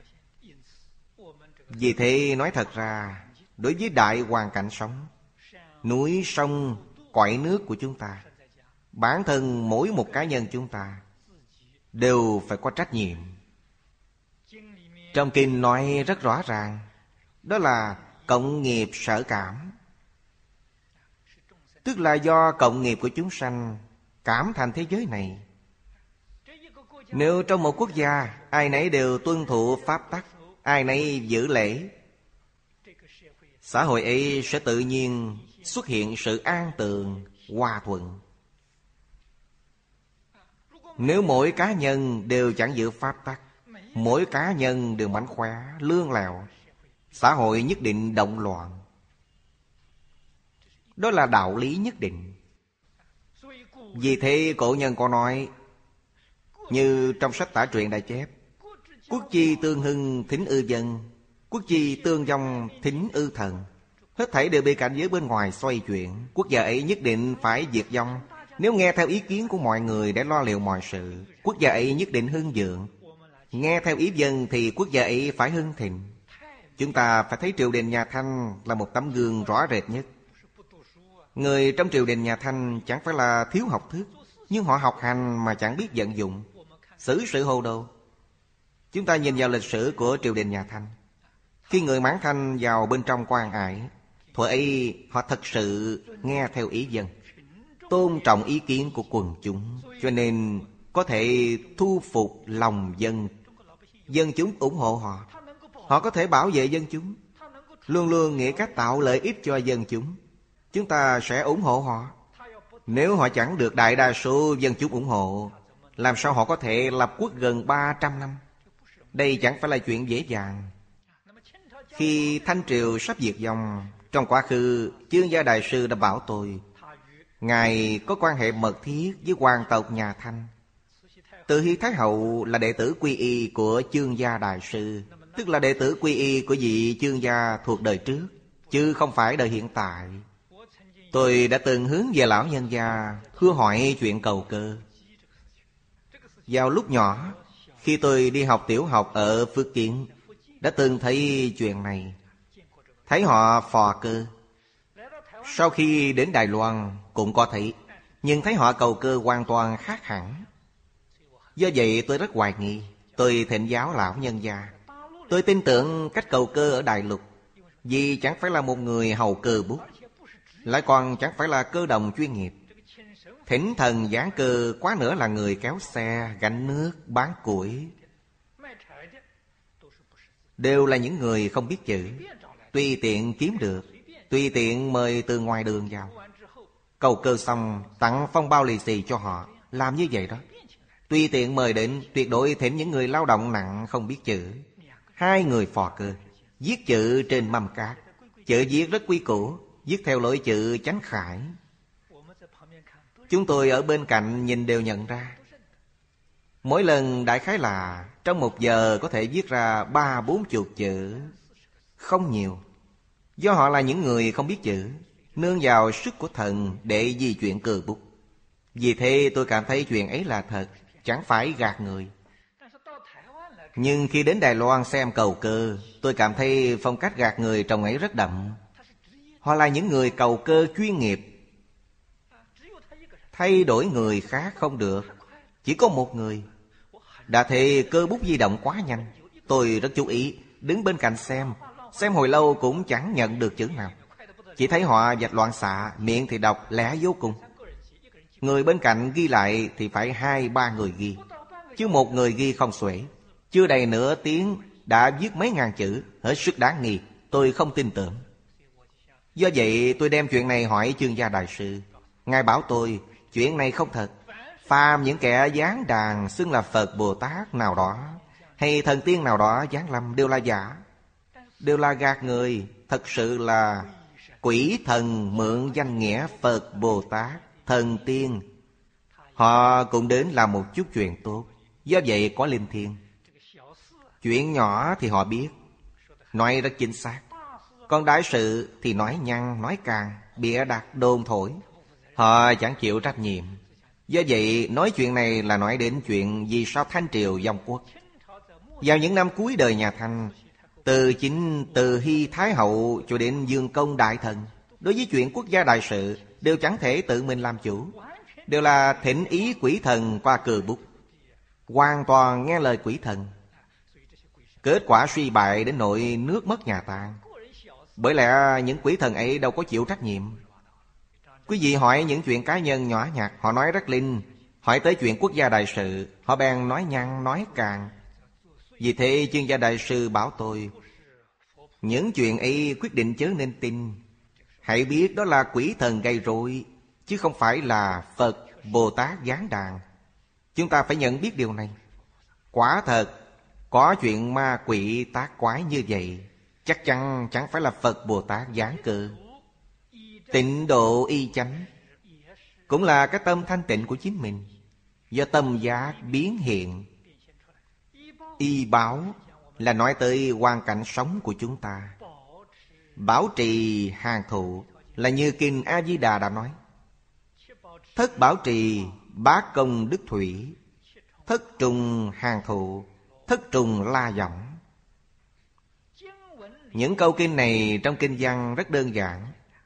Vì thế nói thật ra, đối với đại hoàn cảnh sống, núi, sông, cõi nước của chúng ta, bản thân mỗi một cá nhân chúng ta đều phải có trách nhiệm. Trong kinh nói rất rõ ràng, đó là cộng nghiệp sở cảm. Tức là do cộng nghiệp của chúng sanh cảm thành thế giới này. Nếu trong một quốc gia ai nấy đều tuân thủ pháp tắc, ai nấy giữ lễ, xã hội ấy sẽ tự nhiên xuất hiện sự an tường, hòa thuận. Nếu mỗi cá nhân đều chẳng giữ pháp tắc, mỗi cá nhân đều mánh khóe, lương lẹo, xã hội nhất định động loạn. Đó là đạo lý nhất định. Vì thế cổ nhân có nói, như trong sách Tả Truyện đã chép, quốc chi tương hưng thính ư dân, quốc chi tương vong thính ư thần. Hết thảy đều bị cảnh giới bên ngoài xoay chuyển. Quốc gia ấy nhất định phải diệt vong. Nếu nghe theo ý kiến của mọi người để lo liệu mọi sự, quốc gia ấy nhất định hưng vượng. Nghe theo ý dân thì quốc gia ấy phải hưng thịnh. Chúng ta phải thấy triều đình nhà Thanh là một tấm gương rõ rệt nhất. Người trong triều đình nhà Thanh chẳng phải là thiếu học thức, nhưng họ học hành mà chẳng biết vận dụng, xử sự hồ đồ. Chúng ta nhìn vào lịch sử của triều đình nhà Thanh. Khi người Mãn Thanh vào bên trong quan ải, thuở ấy họ thật sự nghe theo ý dân, tôn trọng ý kiến của quần chúng, cho nên có thể thu phục lòng dân. Dân chúng ủng hộ họ. Họ có thể bảo vệ dân chúng, luôn luôn nghĩ cách tạo lợi ích cho dân chúng. Chúng ta sẽ ủng hộ họ. Nếu họ chẳng được đại đa số dân chúng ủng hộ, làm sao họ có thể lập quốc gần ba trăm năm? Đây chẳng phải là chuyện dễ dàng. Khi Thanh Triều sắp diệt vong, trong quá khứ Chương Gia Đại Sư đã bảo tôi, Ngài có quan hệ mật thiết với hoàng tộc nhà Thanh. Từ Hy Thái Hậu là đệ tử quy y của Chương Gia Đại Sư, tức là đệ tử quy y của vị Chương Gia thuộc đời trước, chứ không phải đời hiện tại. Tôi đã từng hướng về lão nhân gia, thưa hỏi chuyện cầu cơ. Vào lúc nhỏ, khi tôi đi học tiểu học ở Phước Kiến, đã từng thấy chuyện này. Thấy họ phò cơ. Sau khi đến Đài Loan cũng có thấy, nhưng thấy họ cầu cơ hoàn toàn khác hẳn. Do vậy tôi rất hoài nghi. Tôi thỉnh giáo lão nhân gia. Tôi tin tưởng cách cầu cơ ở Đại Lục, vì chẳng phải là một người hầu cơ bút, lại còn chẳng phải là cơ đồng chuyên nghiệp. Thỉnh thần giáng cơ quá nữa là người kéo xe, gánh nước, bán củi, đều là những người không biết chữ, tùy tiện kiếm được, tùy tiện mời từ ngoài đường vào. Cầu cơ xong tặng phong bao lì xì cho họ. Làm như vậy đó. Tùy tiện mời đến, tuyệt đối thỉnh những người lao động nặng không biết chữ. Hai người phò cơ, viết chữ trên mâm cát. Chữ viết rất quy củ, viết theo lối chữ chánh khải. Chúng tôi ở bên cạnh nhìn đều nhận ra. Mỗi lần đại khái là trong một giờ có thể viết ra ba bốn chục chữ, không nhiều. Do họ là những người không biết chữ, nương vào sức của thần để di chuyển cờ bút. Vì thế tôi cảm thấy chuyện ấy là thật, chẳng phải gạt người. Nhưng khi đến Đài Loan xem cầu cơ, tôi cảm thấy phong cách gạt người trong ấy rất đậm. Họ là những người cầu cơ chuyên nghiệp. Thay đổi người khác không được, chỉ có một người. Đã thế cơ bút di động quá nhanh. Tôi rất chú ý, đứng bên cạnh xem. Xem hồi lâu cũng chẳng nhận được chữ nào. Chỉ thấy họ vạch loạn xạ, miệng thì đọc lẻ vô cùng. Người bên cạnh ghi lại thì phải hai ba người ghi, chứ một người ghi không xuể. Chưa đầy nửa tiếng đã viết mấy ngàn chữ, hết sức đáng nghi. Tôi không tin tưởng. Do vậy tôi đem chuyện này hỏi Chương Gia Đại Sư. Ngài bảo tôi chuyện này không thật. Phàm những kẻ giáng đàn xưng là Phật Bồ Tát nào đó, hay thần tiên nào đó giáng lâm đều là giả, đều là gạt người. Thật sự là quỷ thần mượn danh nghĩa Phật Bồ Tát, thần tiên, họ cũng đến làm một chút chuyện tốt. Do vậy có linh thiêng. Chuyện nhỏ thì họ biết, nói rất chính xác. Còn đại sự thì nói nhăng, nói càng, bịa đặt, đồn thổi. Họ chẳng chịu trách nhiệm. Do vậy nói chuyện này là nói đến chuyện vì sao Thanh Triều vong quốc. Vào những năm cuối đời nhà Thanh, từ chính từ Hy Thái Hậu cho đến Dương Công Đại Thần, đối với chuyện quốc gia đại sự đều chẳng thể tự mình làm chủ, đều là thỉnh ý quỷ thần qua cờ bút, hoàn toàn nghe lời quỷ thần. Kết quả suy bại đến nỗi nước mất nhà tan. Bởi lẽ những quỷ thần ấy đâu có chịu trách nhiệm. Quý vị hỏi những chuyện cá nhân nhỏ nhặt, họ nói rất linh. Hỏi tới chuyện quốc gia đại sự, họ bèn nói nhăng nói càng. Vì thế Chương Gia Đại Sư bảo tôi, những chuyện ấy quyết định chớ nên tin. Hãy biết đó là quỷ thần gây rối, chứ không phải là Phật Bồ Tát giáng đàn. Chúng ta phải nhận biết điều này. Quả thật có chuyện ma quỷ tác quái như vậy, chắc chắn chẳng phải là Phật Bồ Tát giáng cơ. Tịnh độ y chánh cũng là cái tâm thanh tịnh của chính mình, do tâm giác biến hiện. Y báo là nói tới hoàn cảnh sống của chúng ta. Bảo trì hàng thụ là như kinh A Di Đà đã nói. Thất bảo trì bá công đức thủy, thất trùng hàng thụ, thất trùng la giọng. Những câu kinh này trong kinh văn rất đơn giản,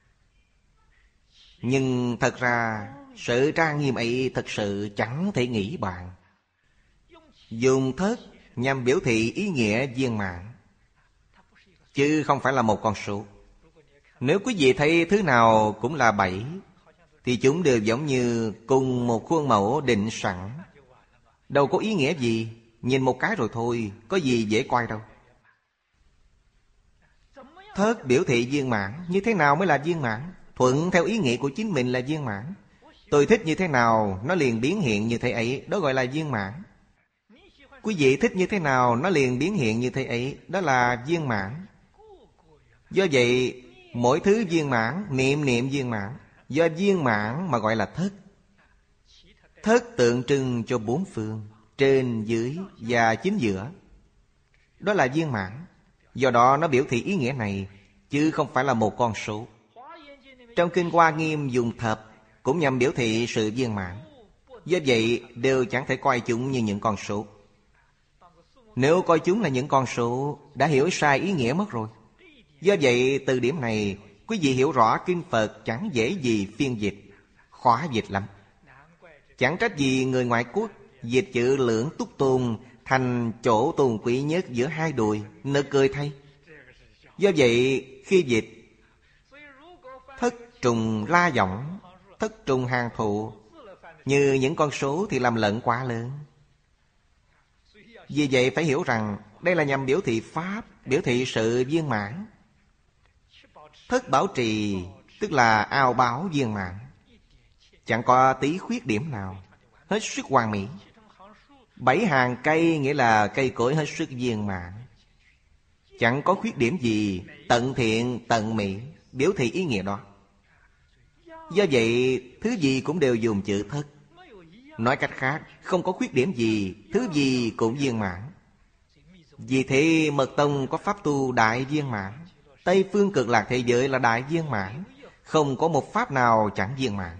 nhưng thật ra sự trang nghiêm ấy thật sự chẳng thể nghĩ bàn. Dùng thất nhằm biểu thị ý nghĩa viên mãn, chứ không phải là một con số. Nếu quý vị thấy thứ nào cũng là bảy, thì chúng đều giống như cùng một khuôn mẫu định sẵn, Đâu có ý nghĩa gì. Nhìn một cái rồi thôi, có gì dễ coi đâu. Thất biểu thị viên mãn. Như thế nào mới là viên mãn? Thuận theo ý nghĩa của chính mình là viên mãn. Tôi thích như thế nào, nó liền biến hiện như thế ấy, đó gọi là viên mãn. Quý vị thích như thế nào, nó liền biến hiện như thế ấy, đó là viên mãn. Do vậy, mỗi thứ viên mãn, niệm niệm viên mãn. Do viên mãn mà gọi là thất. Thất tượng trưng cho bốn phương, trên, dưới và chính giữa. Đó là viên mãn. Do đó nó biểu thị ý nghĩa này, chứ không phải là một con số. Trong Kinh Hoa Nghiêm dùng thập cũng nhằm biểu thị sự viên mãn. Do vậy đều chẳng thể coi chúng như những con số. Nếu coi chúng là những con số, đã hiểu sai ý nghĩa mất rồi. Do vậy từ điểm này, quý vị hiểu rõ Kinh Phật chẳng dễ gì phiên dịch, khó dịch lắm. Chẳng trách gì người ngoại quốc dịch chữ Lưỡng Túc Tôn thành chỗ tôn quý nhất giữa hai đùi, nực cười thay. Do vậy khi dịch thất trùng la võng, thất trùng hàng thụ, như những con số thì làm lẫn quá lớn. Vì vậy phải hiểu rằng đây là nhằm biểu thị Pháp, biểu thị sự viên mãn. Thất bảo trì tức là ao báo viên mãn, chẳng có tí khuyết điểm nào, hết sức hoàn mỹ. Bảy hàng cây nghĩa là cây cối hết sức viên mãn, chẳng có khuyết điểm gì, tận thiện, tận mỹ, biểu thị ý nghĩa đó. Do vậy thứ gì cũng đều dùng chữ thất. Nói cách khác, không có khuyết điểm gì, thứ gì cũng viên mãn. Vì thế Mật Tông có pháp tu đại viên mãn. Tây phương Cực Lạc thế giới là đại viên mãn, không có một pháp nào chẳng viên mãn.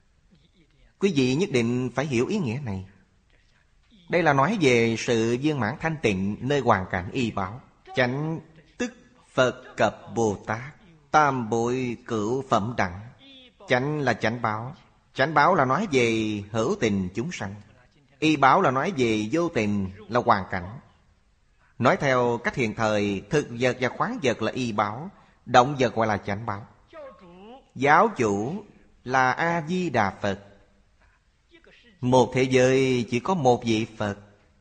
Quý vị nhất định phải hiểu ý nghĩa này. Đây là nói về sự viên mãn thanh tịnh nơi hoàn cảnh y báo. Chánh tức Phật cập Bồ Tát, tam bội cửu phẩm đẳng. Chánh là chánh báo. Chánh báo là nói về hữu tình chúng sanh. Y báo là nói về vô tình, là hoàn cảnh. Nói theo cách hiện thời, thực vật và khoáng vật là y báo, động vật gọi là chánh báo. Giáo chủ là A-di-đà Phật. Một thế giới chỉ có một vị Phật,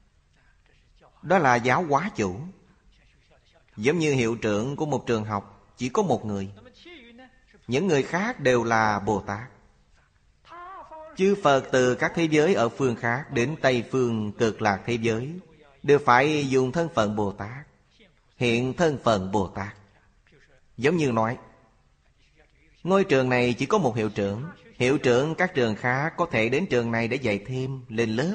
đó là giáo hóa chủ. Giống như hiệu trưởng của một trường học chỉ có một người, những người khác đều là Bồ Tát. Chư Phật từ các thế giới ở phương khác đến Tây phương Cực Lạc thế giới đều phải dùng thân phận Bồ Tát, hiện thân phận Bồ Tát. Giống như nói, ngôi trường này chỉ có một hiệu trưởng, hiệu trưởng các trường khác có thể đến trường này để dạy thêm, lên lớp.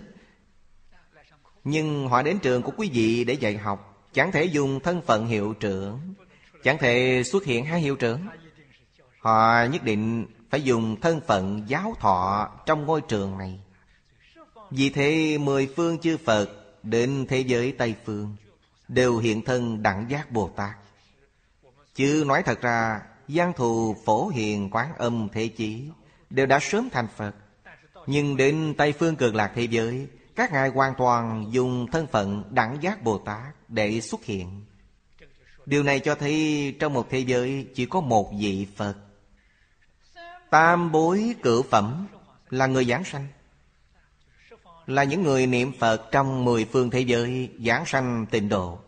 Nhưng họ đến trường của quý vị để dạy học, chẳng thể dùng thân phận hiệu trưởng, chẳng thể xuất hiện hai hiệu trưởng. Họ nhất định phải dùng thân phận giáo thọ trong ngôi trường này. Vì thế mười phương chư Phật đến thế giới Tây phương đều hiện thân đẳng giác Bồ Tát. Chứ nói thật ra, Giang Thù, Phổ Hiền, Quán Âm, Thế Chí đều đã sớm thành Phật. Nhưng đến Tây phương Cực Lạc thế giới, các ngài hoàn toàn dùng thân phận đẳng giác Bồ Tát để xuất hiện. Điều này cho thấy trong một thế giới chỉ có một vị Phật. Tam bối cửu phẩm là người giảng sanh, là những người niệm Phật trong mười phương thế giới giảng sanh tịnh độ.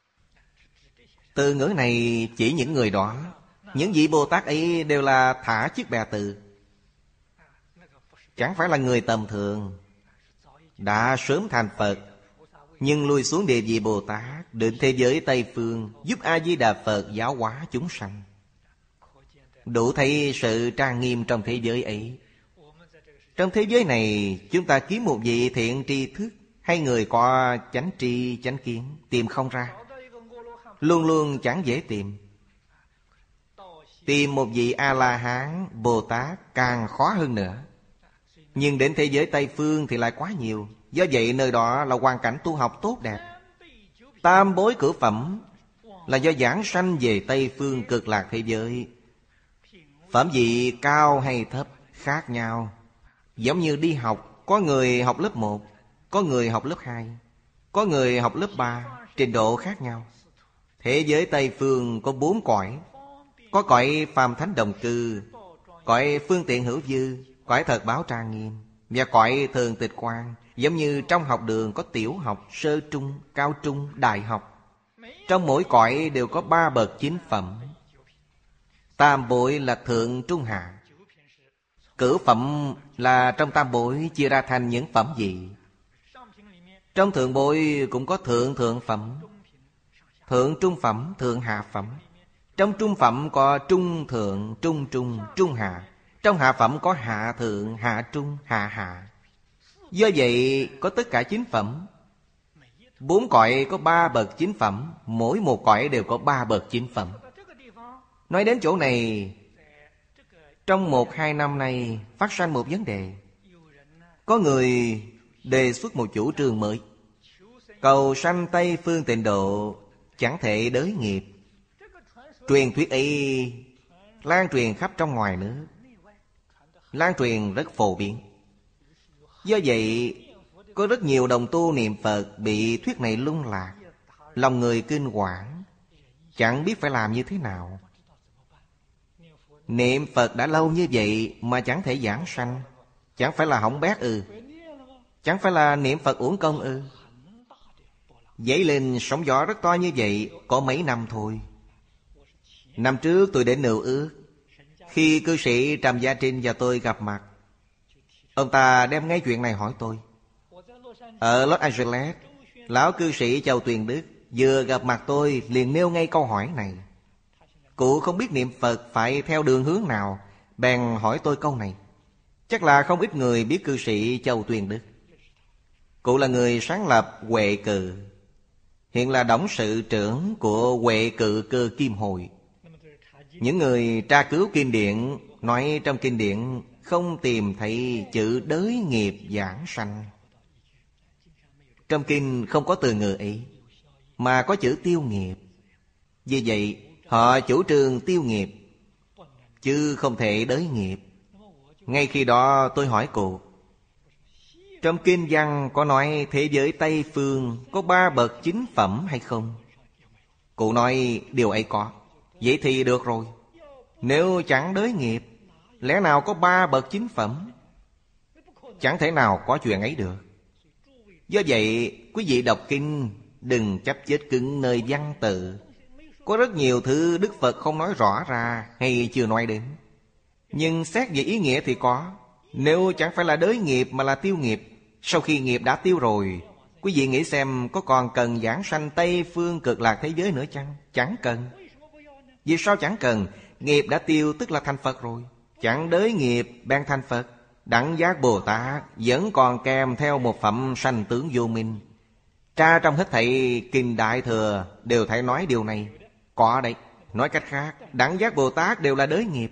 Từ ngữ này chỉ những người đó. Những vị Bồ Tát ấy đều là thả chiếc bè từ, chẳng phải là người tầm thường, đã sớm thành Phật, nhưng lui xuống địa vị Bồ Tát, đến thế giới Tây phương giúp A-di-đà Phật giáo hóa chúng sanh. Đủ thấy sự trang nghiêm trong thế giới ấy. Trong thế giới này, chúng ta kiếm một vị thiện tri thức hay người có chánh tri chánh kiến, tìm không ra. Luôn luôn chẳng dễ tìm. Tìm một vị A-la-hán, Bồ Tát càng khó hơn nữa. Nhưng đến thế giới Tây phương thì lại quá nhiều. Do vậy nơi đó là hoàn cảnh tu học tốt đẹp. Tam bối cửu phẩm là do giảng sanh về Tây phương Cực Lạc thế giới. Phẩm vị cao hay thấp khác nhau. Giống như đi học, có người học lớp một, có người học lớp hai, có người học lớp ba, trình độ khác nhau. Thế giới Tây phương có bốn cõi. Có cõi phàm thánh đồng cư, cõi phương tiện hữu dư, cõi thật báo trang nghiêm, và cõi thường tịch quan. Giống như trong học đường có tiểu học, sơ trung, cao trung, đại học. Trong mỗi cõi đều có ba bậc chính phẩm. Tam bội là thượng trung hạ. Cửu phẩm là trong tam bội chia ra thành những phẩm gì? Trong thượng bội cũng có thượng thượng phẩm, thượng trung phẩm, thượng hạ phẩm. Trong trung phẩm có trung thượng, trung trung, trung hạ. Trong hạ phẩm có hạ thượng, hạ trung, hạ hạ. Do vậy có tất cả chín phẩm. Bốn cõi có ba bậc chín phẩm. Mỗi một cõi đều có ba bậc chín phẩm. Nói đến chỗ này, trong một hai năm nay phát sinh một vấn đề. Có người đề xuất một chủ trương mới: cầu sanh Tây Phương Tịnh Độ chẳng thể đới nghiệp. Truyền thuyết ấy lan truyền khắp trong ngoài nước, lan truyền rất phổ biến. Do vậy có rất nhiều đồng tu niệm Phật bị thuyết này lung lạc, lòng người kinh hoảng, chẳng biết phải làm như thế nào. Niệm Phật đã lâu như vậy mà chẳng thể giảng sanh, chẳng phải là hỏng bét ư? Chẳng phải là niệm Phật uổng công ư? Dấy lên sóng gió rất to như vậy có mấy năm thôi. Năm trước tôi đến Nưu Ước, khi cư sĩ Trầm Gia Trinh và tôi gặp mặt, ông ta đem ngay chuyện này hỏi tôi. Ở Los Angeles, lão cư sĩ Châu Tuyền Đức vừa gặp mặt tôi liền nêu ngay câu hỏi này. Cụ không biết niệm Phật phải theo đường hướng nào, bèn hỏi tôi câu này. Chắc là không ít người biết cư sĩ Châu Tuyền Đức. Cụ là người sáng lập Huệ Cự, hiện là董sự trưởng của Huệ Cự Cơ Kim Hội. Những người tra cứu kinh điển nói trong kinh điển không tìm thấy chữ đới nghiệp giảng sanh. Trong kinh không có từ ngữ ấy, mà có chữ tiêu nghiệp. Vì vậy họ chủ trương tiêu nghiệp, chứ không thể đới nghiệp. Ngay khi đó tôi hỏi cụ, trong kinh văn có nói thế giới Tây Phương có ba bậc chính phẩm hay không? Cụ nói điều ấy có. Vậy thì được rồi. Nếu chẳng đới nghiệp, lẽ nào có ba bậc chính phẩm? Chẳng thể nào có chuyện ấy được. Do vậy quý vị đọc kinh đừng chấp chết cứng nơi văn tự. Có rất nhiều thứ Đức Phật không nói rõ ra hay chưa nói đến, nhưng xét về ý nghĩa thì có. Nếu chẳng phải là đới nghiệp mà là tiêu nghiệp, sau khi nghiệp đã tiêu rồi, quý vị nghĩ xem có còn cần giảng sanh Tây Phương Cực Lạc thế giới nữa chăng? Chẳng cần. Vì sao chẳng cần? Nghiệp đã tiêu tức là thành Phật rồi. Chẳng đới nghiệp bèn thành Phật. Đẳng Giác Bồ Tát vẫn còn kèm theo một phẩm sanh tướng vô minh. Tra trong hết thảy kinh Đại Thừa đều thấy nói điều này. Có đấy. Nói cách khác, Đẳng Giác Bồ Tát đều là đới nghiệp.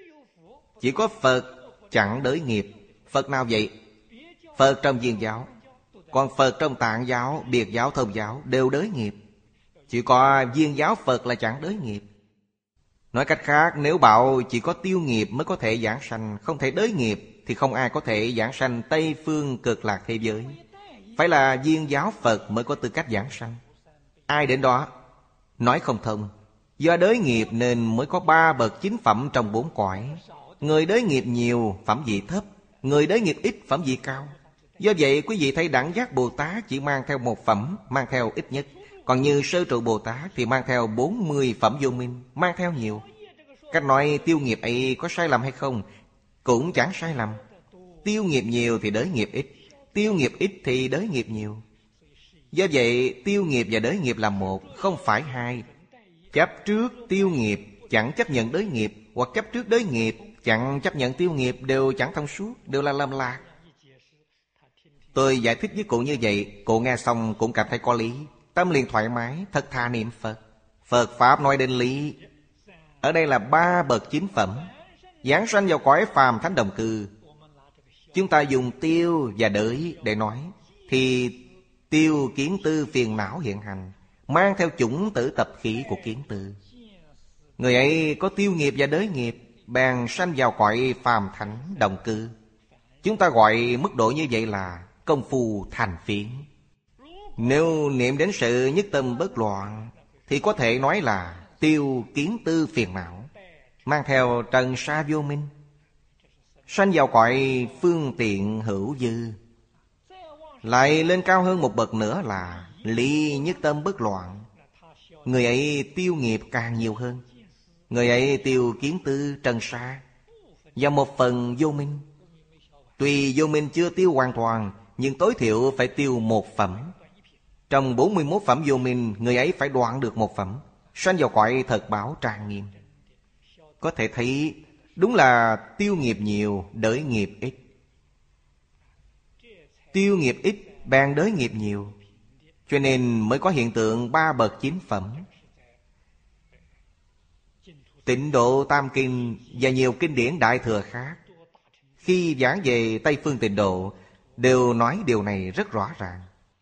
Chỉ có Phật chẳng đới nghiệp. Phật nào vậy? Phật trong Viên giáo. Còn Phật trong Tạng giáo, Biệt giáo, Thông giáo đều đới nghiệp. Chỉ có Viên giáo Phật là chẳng đới nghiệp. Nói cách khác, nếu bảo chỉ có tiêu nghiệp mới có thể giảng sanh, không thể đới nghiệp, thì không ai có thể giảng sanh Tây Phương Cực Lạc thế giới. Phải là Viên giáo Phật mới có tư cách giảng sanh. Ai đến đó? Nói không thông. Do đới nghiệp nên mới có ba bậc chính phẩm trong bốn cõi. Người đới nghiệp nhiều, phẩm vị thấp. Người đới nghiệp ít, phẩm vị cao. Do vậy quý vị thấy Đẳng Giác Bồ Tát chỉ mang theo một phẩm, mang theo ít nhất. Còn như Sơ Trụ Bồ Tát thì mang theo bốn mươi phẩm vô minh, mang theo nhiều. Cách nói tiêu nghiệp ấy có sai lầm hay không? Cũng chẳng sai lầm. Tiêu nghiệp nhiều thì đới nghiệp ít, tiêu nghiệp ít thì đới nghiệp nhiều. Do vậy tiêu nghiệp và đới nghiệp là một, không phải hai. Chấp trước tiêu nghiệp chẳng chấp nhận đới nghiệp, hoặc chấp trước đới nghiệp chẳng chấp nhận tiêu nghiệp đều chẳng thông suốt, đều là lầm lạc. Tôi giải thích với cụ như vậy, cụ nghe xong cũng cảm thấy có lý, tâm liền thoải mái, thật thà niệm Phật. Phật Pháp nói đến lý. Ở đây là ba bậc chính phẩm, giảng sanh vào cõi phàm thánh đồng cư. Chúng ta dùng tiêu và đới để nói, thì tiêu kiến tư phiền não hiện hành, mang theo chủng tử tập khí của kiến tư. Người ấy có tiêu nghiệp và đới nghiệp, bèn sanh vào cõi phàm thánh đồng cư. Chúng ta gọi mức độ như vậy là công phu thành phiến. Nếu niệm đến sự nhất tâm bất loạn, thì có thể nói là tiêu kiến tư phiền não, mang theo trần sa vô minh, sanh vào cõi phương tiện hữu dư. Lại lên cao hơn một bậc nữa là ly nhất tâm bất loạn. Người ấy tiêu nghiệp càng nhiều hơn. Người ấy tiêu kiến tư trần sa và một phần vô minh. Tuy vô minh chưa tiêu hoàn toàn, nhưng tối thiểu phải tiêu một phẩm. Trong bốn mươi mốt phẩm vô minh, người ấy phải đoạn được một phẩm, sanh vào cõi thật bảo trang nghiêm. Có thể thấy đúng là tiêu nghiệp nhiều, đới nghiệp ít. Tiêu nghiệp ít, bèn đới nghiệp nhiều. Cho nên mới có hiện tượng ba bậc chín phẩm. Tịnh Độ Tam Kinh và nhiều kinh điển Đại Thừa khác, khi giảng về Tây Phương Tịnh Độ, đều nói điều này rất rõ ràng.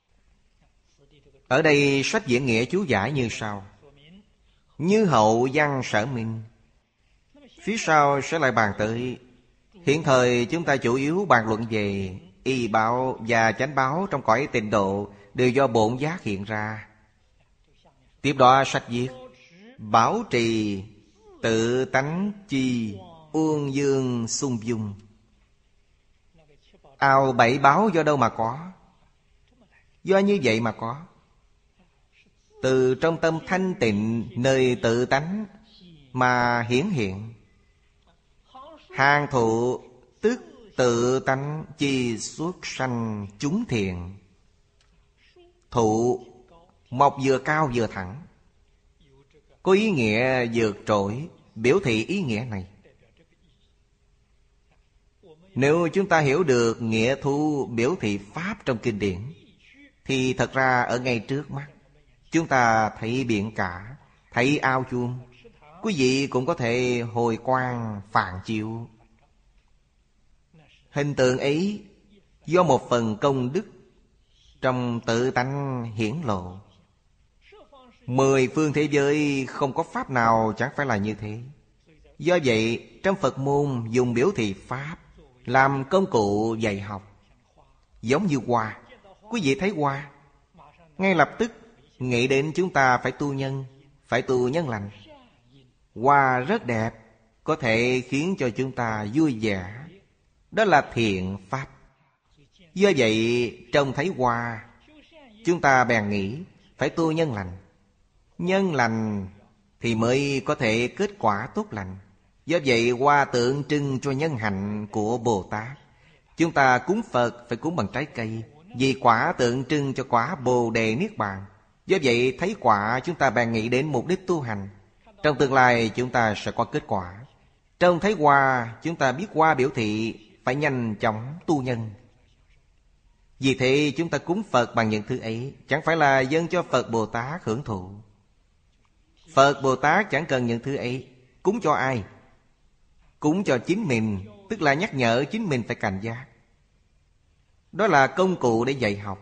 Ở đây sách diễn nghĩa chú giải như sau: Như hậu văn sở minh. Phía sau sẽ lại bàn tới. Hiện thời chúng ta chủ yếu bàn luận về y báo và chánh báo trong cõi Tịnh Độ đều do bổn giác hiện ra. Tiếp đó sách viết: Bảo trì tự tánh chi uông dương sung dung. Ao bảy báo do đâu mà có? Do như vậy mà có. Từ trong tâm thanh tịnh nơi tự tánh mà hiển hiện. Hàng thụ tức tự tánh chi xuất sanh chúng thiện. Thụ mọc vừa cao vừa thẳng, có ý nghĩa vượt trội, biểu thị ý nghĩa này. Nếu chúng ta hiểu được nghĩa thu biểu thị pháp trong kinh điển, thì thật ra ở ngay trước mắt chúng ta thấy biển cả, thấy ao chuông. Quý vị cũng có thể hồi quang phản chiếu. Hình tượng ấy do một phần công đức trong tự tánh hiển lộ. Mười phương thế giới không có pháp nào chẳng phải là như thế. Do vậy trong Phật môn dùng biểu thị pháp làm công cụ dạy học. Giống như hoa, quý vị thấy hoa, ngay lập tức nghĩ đến chúng ta phải tu nhân, phải tu nhân lành. Hoa rất đẹp, có thể khiến cho chúng ta vui vẻ. Đó là thiện pháp. Do vậy trông thấy hoa, chúng ta bèn nghĩ phải tu nhân lành. Nhân lành thì mới có thể kết quả tốt lành. Do vậy hoa tượng trưng cho nhân hạnh của Bồ Tát. Chúng ta cúng Phật phải cúng bằng trái cây, vì quả tượng trưng cho quả Bồ Đề Niết Bàn. Do vậy thấy quả chúng ta bèn nghĩ đến mục đích tu hành. Trong tương lai chúng ta sẽ có kết quả. Trông thấy hoa, chúng ta biết hoa biểu thị phải nhanh chóng tu nhân. Vì thế chúng ta cúng Phật bằng những thứ ấy, chẳng phải là dâng cho Phật Bồ Tát hưởng thụ. Phật Bồ Tát chẳng cần những thứ ấy. Cúng cho ai? Cúng cho chính mình, tức là nhắc nhở chính mình phải cảnh giác. Đó là công cụ để dạy học.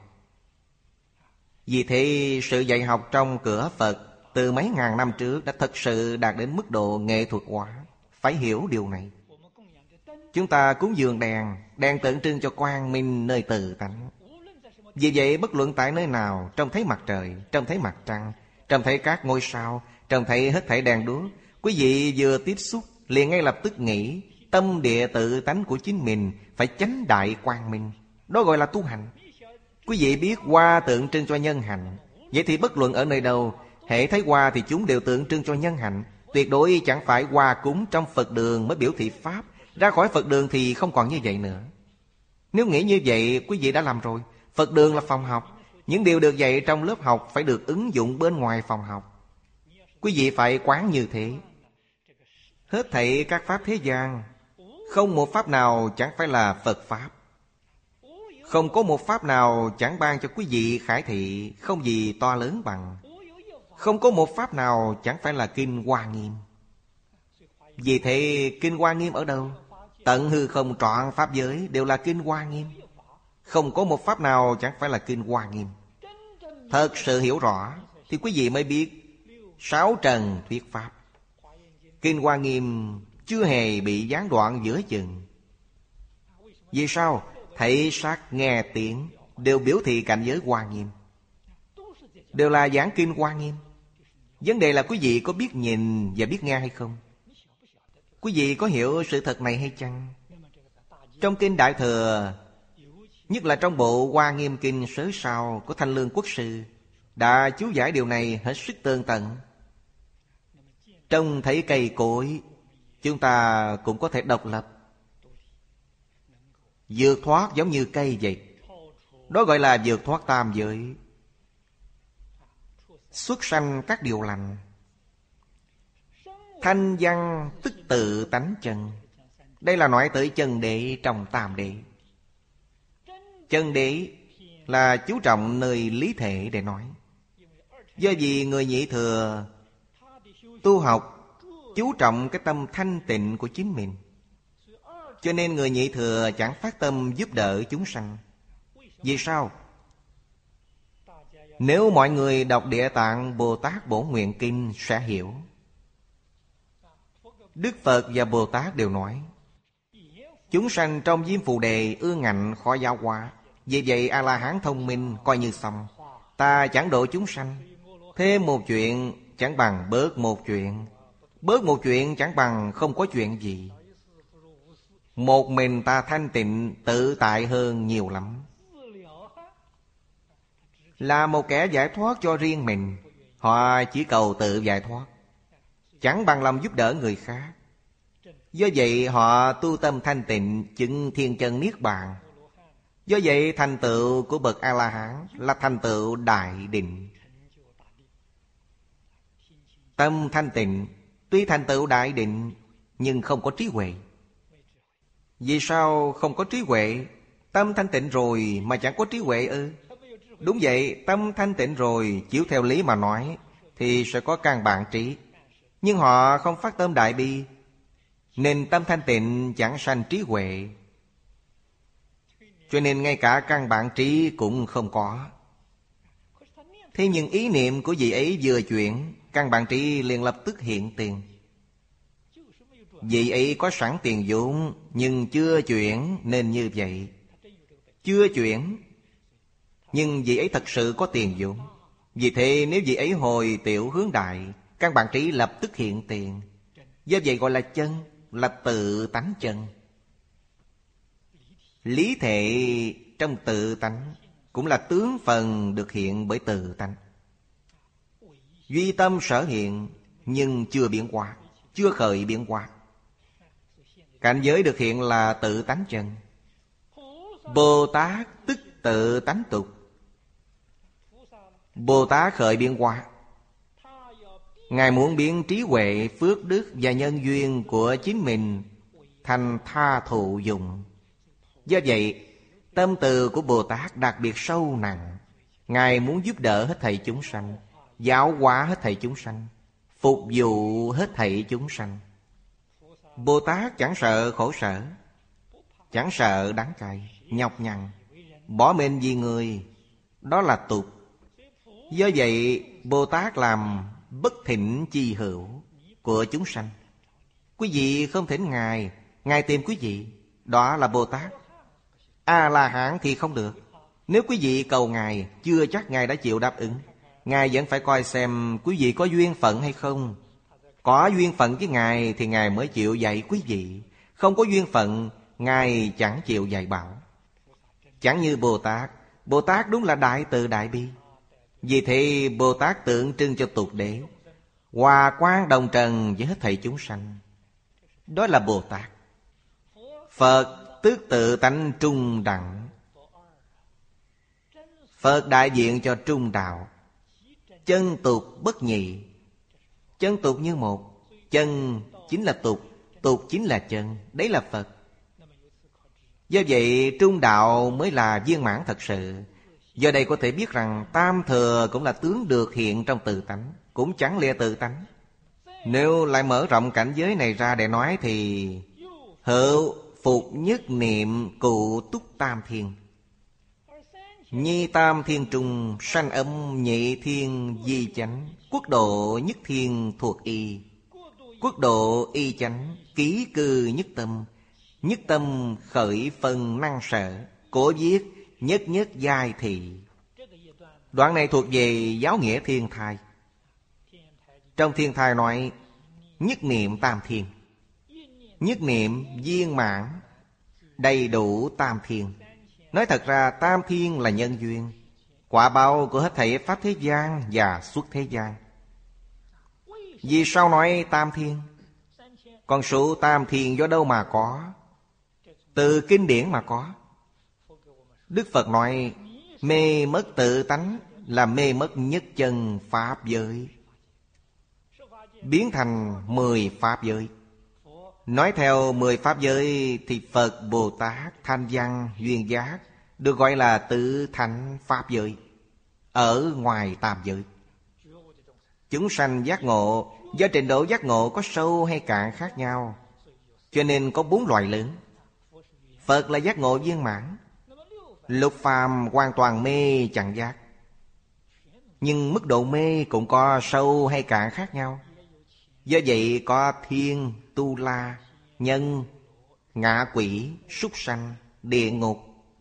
Vì thế sự dạy học trong cửa Phật từ mấy ngàn năm trước đã thật sự đạt đến mức độ nghệ thuật hóa. Phải hiểu điều này. Chúng ta cúng dường đèn, đèn tượng trưng cho quang minh nơi tự tánh. Vì vậy bất luận tại nơi nào, trông thấy mặt trời, trông thấy mặt trăng, trông thấy các ngôi sao, trông thấy hết thảy đèn đuốc, quý vị vừa tiếp xúc liền ngay lập tức nghĩ tâm địa tự tánh của chính mình phải chánh đại quang minh. Đó gọi là tu hành. Quý vị biết hoa tượng trưng cho nhân hạnh, vậy thì bất luận ở nơi đâu, hễ thấy hoa thì chúng đều tượng trưng cho nhân hạnh. Tuyệt đối chẳng phải hoa cúng trong Phật đường mới biểu thị pháp. Ra khỏi Phật đường thì không còn như vậy nữa. Nếu nghĩ như vậy, quý vị đã làm rồi. Phật đường là phòng học. Những điều được dạy trong lớp học phải được ứng dụng bên ngoài phòng học. Quý vị phải quán như thế. Hết thảy các pháp thế gian, không một pháp nào chẳng phải là Phật pháp. Không có một pháp nào chẳng ban cho quý vị khải thị, không gì to lớn bằng. Không có một pháp nào chẳng phải là Kinh Hoa Nghiêm. Vì thế Kinh Hoa Nghiêm ở đâu? Tận hư không trọn pháp giới đều là Kinh Hoa Nghiêm. Không có một pháp nào chẳng phải là Kinh Hoa Nghiêm. Thật sự hiểu rõ thì quý vị mới biết sáu trần thuyết pháp. Kinh Hoa Nghiêm chưa hề bị gián đoạn giữa chừng. Vì sao? Thấy sắc nghe tiếng đều biểu thị cảnh giới Hoa Nghiêm, đều là giảng Kinh Hoa Nghiêm. Vấn đề là quý vị có biết nhìn và biết nghe hay không? Quý vị có hiểu sự thật này hay chăng? Trong Kinh Đại Thừa Nhất là trong bộ Hoa Nghiêm Kinh Sớ Sao của Thanh Lương Quốc Sư đã chú giải điều này hết sức tường tận. Trông thấy cây cối, chúng ta cũng có thể độc lập, vượt thoát giống như cây vậy. Đó gọi là vượt thoát tam giới, xuất sanh các điều lành. Thanh văn tức tự tánh chân. Đây là nói tới chân đế trong tam đế. Chân đế là chú trọng nơi lý thể để nói. Do vì người nhị thừa tu học chú trọng cái tâm thanh tịnh của chính mình, cho nên người nhị thừa chẳng phát tâm giúp đỡ chúng sanh. Vì sao? Nếu mọi người đọc Địa Tạng Bồ Tát Bổn Nguyện Kinh sẽ hiểu. Đức Phật và Bồ Tát đều nói chúng sanh trong diêm phù đề ương ngạnh khó giáo hóa. Vì vậy A-la-hán thông minh coi như xong. Ta chẳng độ chúng sanh, thêm một chuyện chẳng bằng bớt một chuyện, bớt một chuyện chẳng bằng không có chuyện gì. Một mình ta thanh tịnh tự tại hơn nhiều lắm. Là một kẻ giải thoát cho riêng mình, họ chỉ cầu tự giải thoát, chẳng bằng lòng giúp đỡ người khác. Do vậy họ tu tâm thanh tịnh, chứng thiên chân niết bàn. Do vậy thành tựu của bậc A-la-hán là thành tựu đại định. Tâm thanh tịnh tuy thành tựu đại định nhưng không có trí huệ. Vì sao không có trí huệ? Tâm thanh tịnh rồi mà chẳng có trí huệ ư? Đúng vậy, tâm thanh tịnh rồi, chiếu theo lý mà nói thì sẽ có căn bản trí. Nhưng họ không phát tâm đại bi, nên tâm thanh tịnh chẳng sanh trí huệ. Cho nên ngay cả căn bản trí cũng không có. Thế nhưng ý niệm của vị ấy vừa chuyển, căn bản trí liền lập tức hiện tiền. Vị ấy có sẵn tiền vốn nhưng chưa chuyển nên như vậy. Chưa chuyển nhưng vị ấy thật sự có tiền vốn. Vì thế nếu vị ấy hồi tiểu hướng đại, căn bản trí lập tức hiện tiền. Do vậy gọi là chân, là tự tánh chân. Lý thể trong tự tánh cũng là tướng phần được hiện bởi tự tánh. Duy tâm sở hiện nhưng chưa biến hóa, chưa khởi biến hóa. Cảnh giới được hiện là tự tánh chân. Bồ Tát tức tự tánh tục. Bồ Tát khởi biến hóa, Ngài muốn biến trí huệ, phước đức và nhân duyên của chính mình thành tha thụ dụng. Do vậy tâm từ của Bồ Tát đặc biệt sâu nặng. Ngài muốn giúp đỡ hết thảy chúng sanh, giáo hóa hết thảy chúng sanh, phục vụ hết thảy chúng sanh. Bồ Tát chẳng sợ khổ sở, chẳng sợ đắng cay, nhọc nhằn, bỏ mình vì người. Đó là tục. Do vậy Bồ Tát làm bất thỉnh chi hữu của chúng sanh. Quý vị không thỉnh Ngài, Ngài tìm quý vị. Đó là Bồ Tát. A-la-hán thì không được. Nếu quý vị cầu Ngài, chưa chắc Ngài đã chịu đáp ứng. Ngài vẫn phải coi xem quý vị có duyên phận hay không. Có duyên phận với Ngài thì Ngài mới chịu dạy quý vị. Không có duyên phận, Ngài chẳng chịu dạy bảo. Chẳng như Bồ Tát. Bồ Tát đúng là đại từ đại bi. Vì thế Bồ Tát tượng trưng cho tục đế, hòa quang đồng trần với hết thảy chúng sanh. Đó là Bồ Tát. Phật tức tự tánh trung đẳng. Phật đại diện cho trung đạo. Chân tục bất nhị. Chân tục như một. Chân chính là tục, tục chính là chân. Đấy là Phật. Do vậy trung đạo mới là viên mãn thật sự. Do đây có thể biết rằng tam thừa cũng là tướng được hiện trong tự tánh, cũng chẳng lìa tự tánh. Nếu lại mở rộng cảnh giới này ra để nói thì hữu phục nhất niệm cụ túc tam thiên. Nhi tam thiên trung sanh âm nhị thiên di chánh. Quốc độ nhất thiên thuộc y. Quốc độ y chánh ký cư nhất tâm. Nhất tâm khởi phân năng sở. Cổ viết nhất nhất giai thị. Đoạn này thuộc về giáo nghĩa thiên thai. Trong thiên thai nói nhất niệm tam thiên. Nhất niệm viên mãn đầy đủ tam thiên. Nói thật ra tam thiên là nhân duyên, quả báo của hết thảy pháp thế gian và xuất thế gian. Vì sao nói tam thiên? Con số tam thiên do đâu mà có? Từ kinh điển mà có. Đức Phật nói mê mất tự tánh là mê mất nhất chân pháp giới, biến thành mười pháp giới. Nói theo mười pháp giới thì Phật, Bồ Tát, Thanh Văn, Duyên Giác được gọi là tự thánh pháp giới, ở ngoài tam giới. Chúng sanh giác ngộ do trình độ giác ngộ có sâu hay cạn khác nhau, cho nên có bốn loại lớn. Phật là giác ngộ viên mãn, lục phàm hoàn toàn mê chẳng giác. Nhưng mức độ mê cũng có sâu hay cạn khác nhau. Do vậy có thiên, tu la, nhân, ngạ quỷ, súc sanh, địa ngục.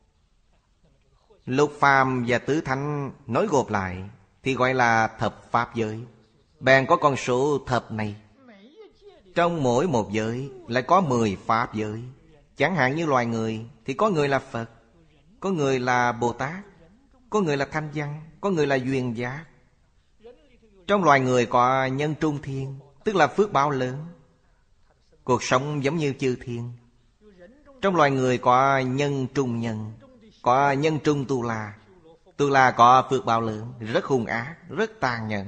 Lục phàm và tứ thánh nói gộp lại thì gọi là thập pháp giới. Bèn có con số thập này. Trong mỗi một giới lại có mười pháp giới. Chẳng hạn như loài người thì có người là Phật, có người là Bồ Tát, có người là Thanh Văn, có người là Duyên Giác. Trong loài người có nhân trung thiên, tức là phước báo lớn, cuộc sống giống như chư thiên. Trong loài người có nhân trung nhân, có nhân trung tu la. Tu la có phước báo lớn, rất hung ác, rất tàn nhẫn.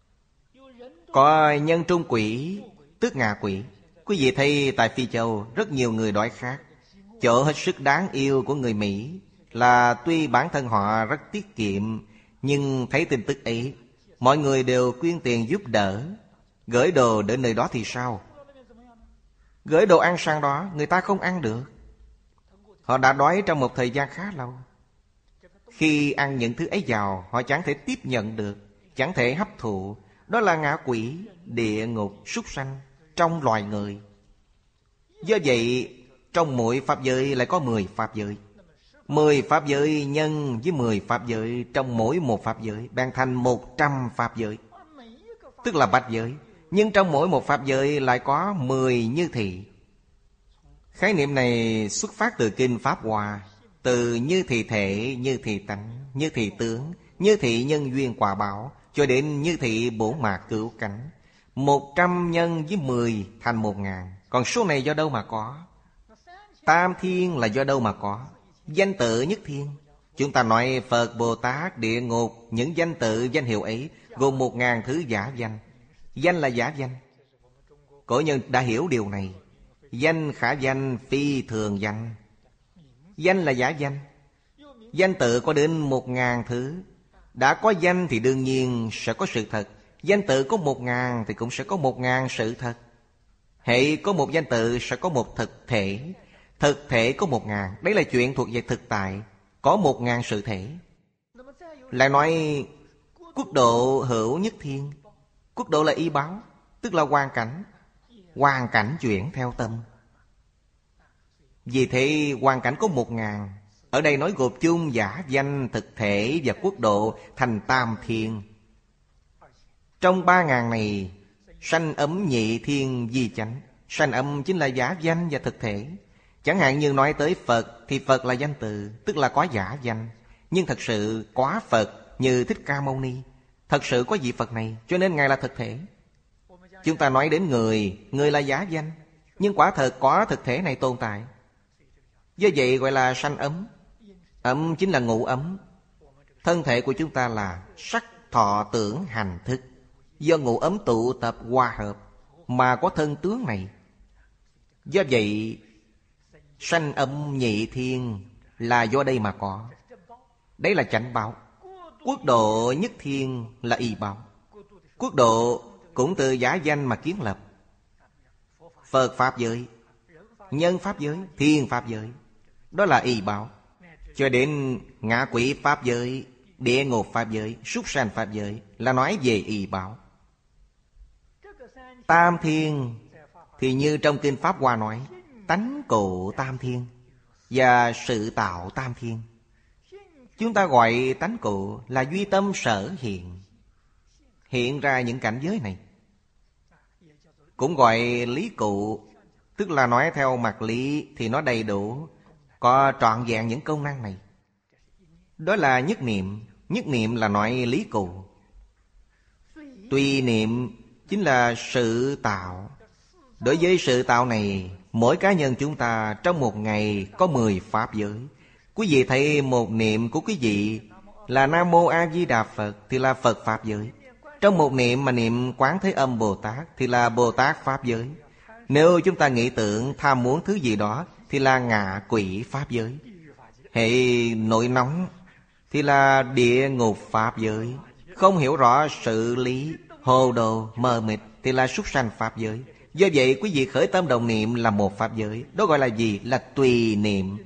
Có nhân trung quỷ, tức ngạ quỷ. Quý vị thấy tại Phi Châu rất nhiều người đói khát. Chỗ hết sức đáng yêu của người Mỹ là tuy bản thân họ rất tiết kiệm, nhưng thấy tin tức ấy, mọi người đều quyên tiền giúp đỡ. Gửi đồ đến nơi đó thì sao? Gửi đồ ăn sang đó, người ta không ăn được. Họ đã đói trong một thời gian khá lâu. Khi ăn những thứ ấy vào, họ chẳng thể tiếp nhận được, chẳng thể hấp thụ. Đó là ngạ quỷ, địa ngục, súc sanh trong loài người. Do vậy, trong mỗi pháp giới lại có mười pháp giới. Mười pháp giới nhân với mười pháp giới, trong mỗi một pháp giới ban thành một trăm pháp giới, tức là bát giới. Nhưng trong mỗi một pháp giới lại có mười như thị. Khái niệm này xuất phát từ Kinh Pháp Hoa, từ như thị thể, như thị tánh, như thị tướng, như thị nhân duyên quả báo, cho đến như thị bổn mạc cửu cánh. Một trăm nhân với mười thành một ngàn. Còn số này do đâu mà có? Tam thiên là do đâu mà có? Danh tự nhất thiên. Chúng ta nói Phật, Bồ Tát, địa ngục, những danh tự danh hiệu ấy gồm một ngàn thứ giả danh. Danh là giả danh. Cổ nhân đã hiểu điều này. Danh khả danh, phi thường danh. Danh là giả danh. Danh tự có đến một ngàn thứ. Đã có danh thì đương nhiên sẽ có sự thật. Danh tự có một ngàn thì cũng sẽ có một ngàn sự thật. Hệ có một danh tự sẽ có một thực thể. Thực thể có một ngàn. Đấy là chuyện thuộc về thực tại. Có một ngàn sự thể. Lại nói quốc độ hữu nhất thiên. Quốc độ là y báo, tức là hoàn cảnh. Hoàn cảnh chuyển theo tâm. Vì thế hoàn cảnh có một ngàn. Ở đây nói gộp chung giả danh, thực thể và quốc độ thành tam thiên. Trong ba ngàn này, sanh ấm nhị thiên di chánh. Sanh âm chính là giả danh và thực thể. Chẳng hạn như nói tới Phật thì Phật là danh từ, tức là có giả danh. Nhưng thật sự có Phật như Thích Ca Mâu Ni. Thật sự có vị Phật này, cho nên Ngài là thực thể. Chúng ta nói đến người, người là giả danh, nhưng quả thật có thực thể này tồn tại. Do vậy gọi là sanh ấm. Ấm chính là ngũ ấm. Thân thể của chúng ta là sắc, thọ, tưởng, hành, thức. Do ngũ ấm tụ tập hòa hợp mà có thân tướng này. Do vậy sanh âm nhị thiên là do đây mà có. Đấy là chánh báo. Quốc độ nhất thiên là y báo. Quốc độ cũng từ giả danh mà kiến lập. Phật pháp giới, nhân pháp giới, thiên pháp giới, đó là y báo. Cho đến ngạ quỷ pháp giới, địa ngục pháp giới, súc sanh pháp giới là nói về y báo. Tam thiên thì như trong Kinh Pháp Hoa nói, tánh cụ tam thiên và sự tạo tam thiên. Chúng ta gọi tánh cụ là duy tâm sở hiện, hiện ra những cảnh giới này. Cũng gọi lý cụ, tức là nói theo mặt lý thì nó đầy đủ, có trọn vẹn những công năng này. Đó là nhất niệm. Nhất niệm là nói lý cụ. Tùy niệm chính là sự tạo. Đối với sự tạo này, mỗi cá nhân chúng ta trong một ngày có mười pháp giới. Quý vị thấy một niệm của quý vị là Nam Mô A Di Đà Phật thì là Phật pháp giới. Trong một niệm mà niệm Quán Thế Âm Bồ Tát thì là Bồ Tát pháp giới. Nếu chúng ta nghĩ tưởng tham muốn thứ gì đó thì là ngạ quỷ pháp giới. Hệ nổi nóng thì là địa ngục pháp giới. Không hiểu rõ sự lý, hồ đồ, mờ mịt thì là súc sanh pháp giới. Do vậy quý vị khởi tâm đồng niệm là một pháp giới. Đó gọi là gì? Là tùy niệm.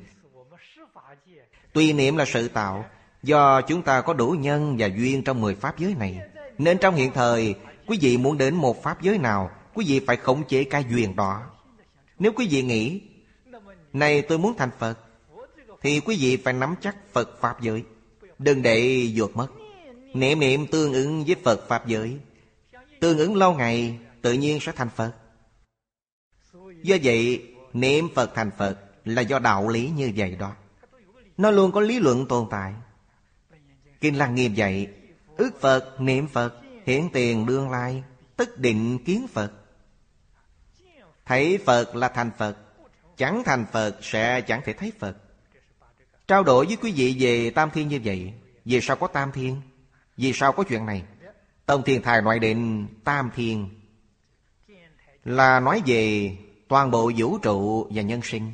Tùy niệm là sự tạo. Do chúng ta có đủ nhân và duyên trong mười pháp giới này, nên trong hiện thời quý vị muốn đến một pháp giới nào, quý vị phải khống chế cái duyên đó. Nếu quý vị nghĩ này tôi muốn thành Phật, thì quý vị phải nắm chắc Phật pháp giới, đừng để vụt mất. Niệm niệm tương ứng với Phật pháp giới, tương ứng lâu ngày tự nhiên sẽ thành Phật. Do vậy niệm Phật thành Phật là do đạo lý như vậy đó. Nó luôn có lý luận tồn tại. Kinh Lăng Nghiêm dạy: ước Phật, niệm Phật, hiện tiền đương lai, tức định kiến Phật. Thấy Phật là thành Phật, chẳng thành Phật sẽ chẳng thể thấy Phật. Trao đổi với quý vị về Tam Thiên như vậy. Vì sao có Tam Thiên? Vì sao có chuyện này? Tông Thiên Thầy nói đến Tam Thiên là nói về toàn bộ vũ trụ và nhân sinh.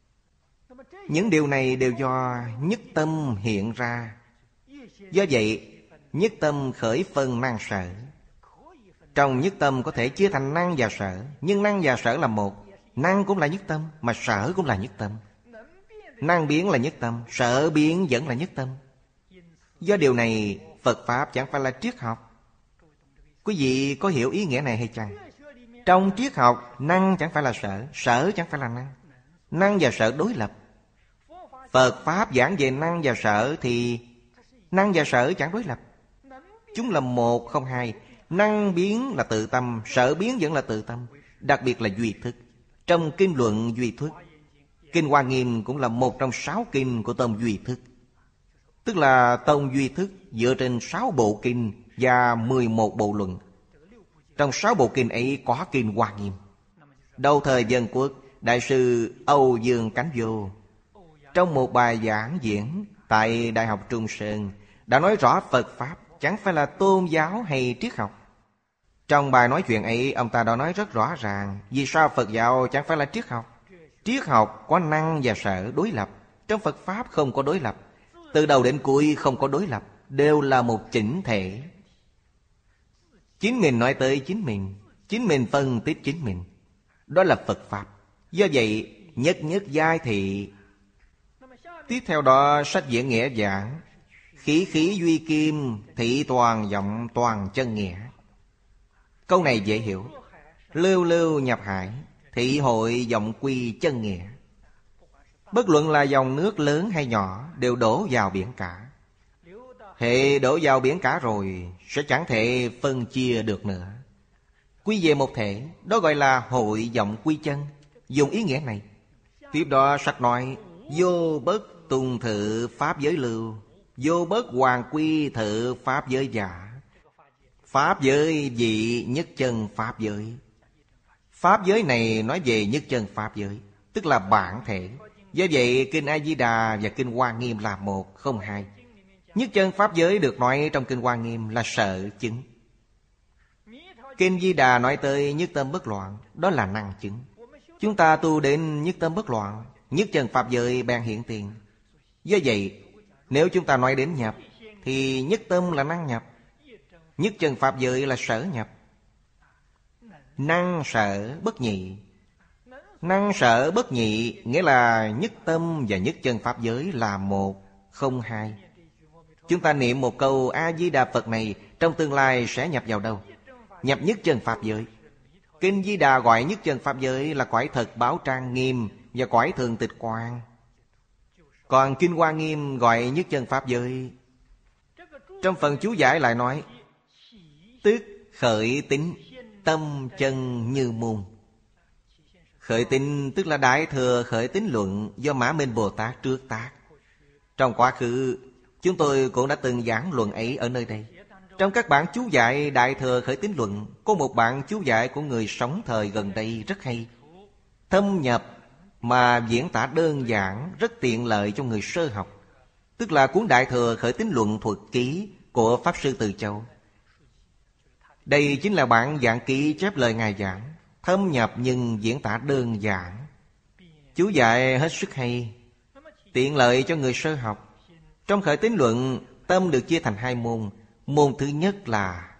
Những điều này đều do nhất tâm hiện ra. Do vậy nhất tâm khởi phân năng sở. Trong nhất tâm có thể chia thành năng và sở. Nhưng năng và sở là một. Năng cũng là nhất tâm, mà sở cũng là nhất tâm. Năng biến là nhất tâm, sở biến vẫn là nhất tâm. Do điều này Phật Pháp chẳng phải là triết học. Quý vị có hiểu ý nghĩa này hay chăng? Trong triết học, năng chẳng phải là sở, sở chẳng phải là năng. Năng và sở đối lập. Phật Pháp giảng về năng và sở thì năng và sở chẳng đối lập. Chúng là một không hai. Năng biến là tự tâm, sở biến vẫn là tự tâm. Đặc biệt là duy thức. Trong kinh luận duy thức, Kinh Hoa Nghiêm cũng là một trong sáu kinh của tông duy thức. Tức là tông duy thức dựa trên sáu bộ kinh và mười một bộ luận. Trong sáu bộ kinh ấy có Kinh Hoa Nghiêm. Đầu thời Dân Quốc, Đại sư Âu Dương Cánh Vô trong một bài giảng diễn tại Đại học Trung Sơn đã nói rõ Phật Pháp chẳng phải là tôn giáo hay triết học. Trong bài nói chuyện ấy, ông ta đã nói rất rõ ràng vì sao Phật giáo chẳng phải là triết học. Triết học có năng và sở đối lập. Trong Phật Pháp không có đối lập. Từ đầu đến cuối không có đối lập, đều là một chỉnh thể. Chính mình nói tới chính mình, chính mình phân tích chính mình. Đó là Phật Pháp. Do vậy nhất nhất giai thị. Tiếp theo đó sách diễn nghĩa giảng: khí khí duy kim, thị toàn vọng toàn chân nghĩa. Câu này dễ hiểu. Lưu lưu nhập hải, thị hội vọng quy chân nghĩa. Bất luận là dòng nước lớn hay nhỏ đều đổ vào biển cả. Hệ đổ vào biển cả rồi sẽ chẳng thể phân chia được nữa. Quy về một thể, đó gọi là hội vọng quy chân. Dùng ý nghĩa này. Tiếp đó sách nói: vô bất tùng thự pháp giới lưu, vô bất hoàng quy thự pháp giới giả. Pháp giới vị nhất chân pháp giới. Pháp giới này nói về nhất chân pháp giới, tức là bản thể. Do vậy Kinh A Di Đà và Kinh Hoa Nghiêm là một không hai. Nhất chân pháp giới được nói trong Kinh Hoa Nghiêm là sở chứng. Kinh Di Đà nói tới nhất tâm bất loạn, đó là năng chứng. Chúng ta tu đến nhất tâm bất loạn, nhất chân pháp giới bèn hiện tiền. Do vậy nếu chúng ta nói đến nhập thì nhất tâm là năng nhập, nhất chân pháp giới là sở nhập. Năng sở bất nhị. Năng sở bất nhị nghĩa là nhất tâm và nhất chân pháp giới là một không hai. Chúng ta niệm một câu A Di Đà Phật này, trong tương lai sẽ nhập vào đâu? Nhập nhất chân pháp giới. Kinh Di Đà gọi nhất chân pháp giới là cõi thật báo trang nghiêm và cõi thường tịch quang. Còn Kinh Hoa Nghiêm gọi nhất chân pháp giới. Trong phần chú giải lại nói: tức khởi tín, tâm chân như môn. Khởi tín tức là Đại Thừa Khởi Tín Luận do Mã Minh Bồ Tát trước tác. Trong quá khứ Chúng tôi cũng đã từng giảng luận ấy ở nơi đây. Trong các bản chú giải Đại Thừa Khởi Tín Luận, có một bản chú giải của người sống thời gần đây rất hay, thâm nhập mà diễn tả đơn giản, rất tiện lợi cho người sơ học. Tức là cuốn Đại Thừa Khởi Tín Luận thuật ký của Pháp Sư Từ Châu. Đây chính là bản giảng ký chép lời Ngài giảng, thâm nhập nhưng diễn tả đơn giản. Chú giải hết sức hay, tiện lợi cho người sơ học. Trong Khởi Tín Luận, tâm được chia thành hai môn. Môn thứ nhất là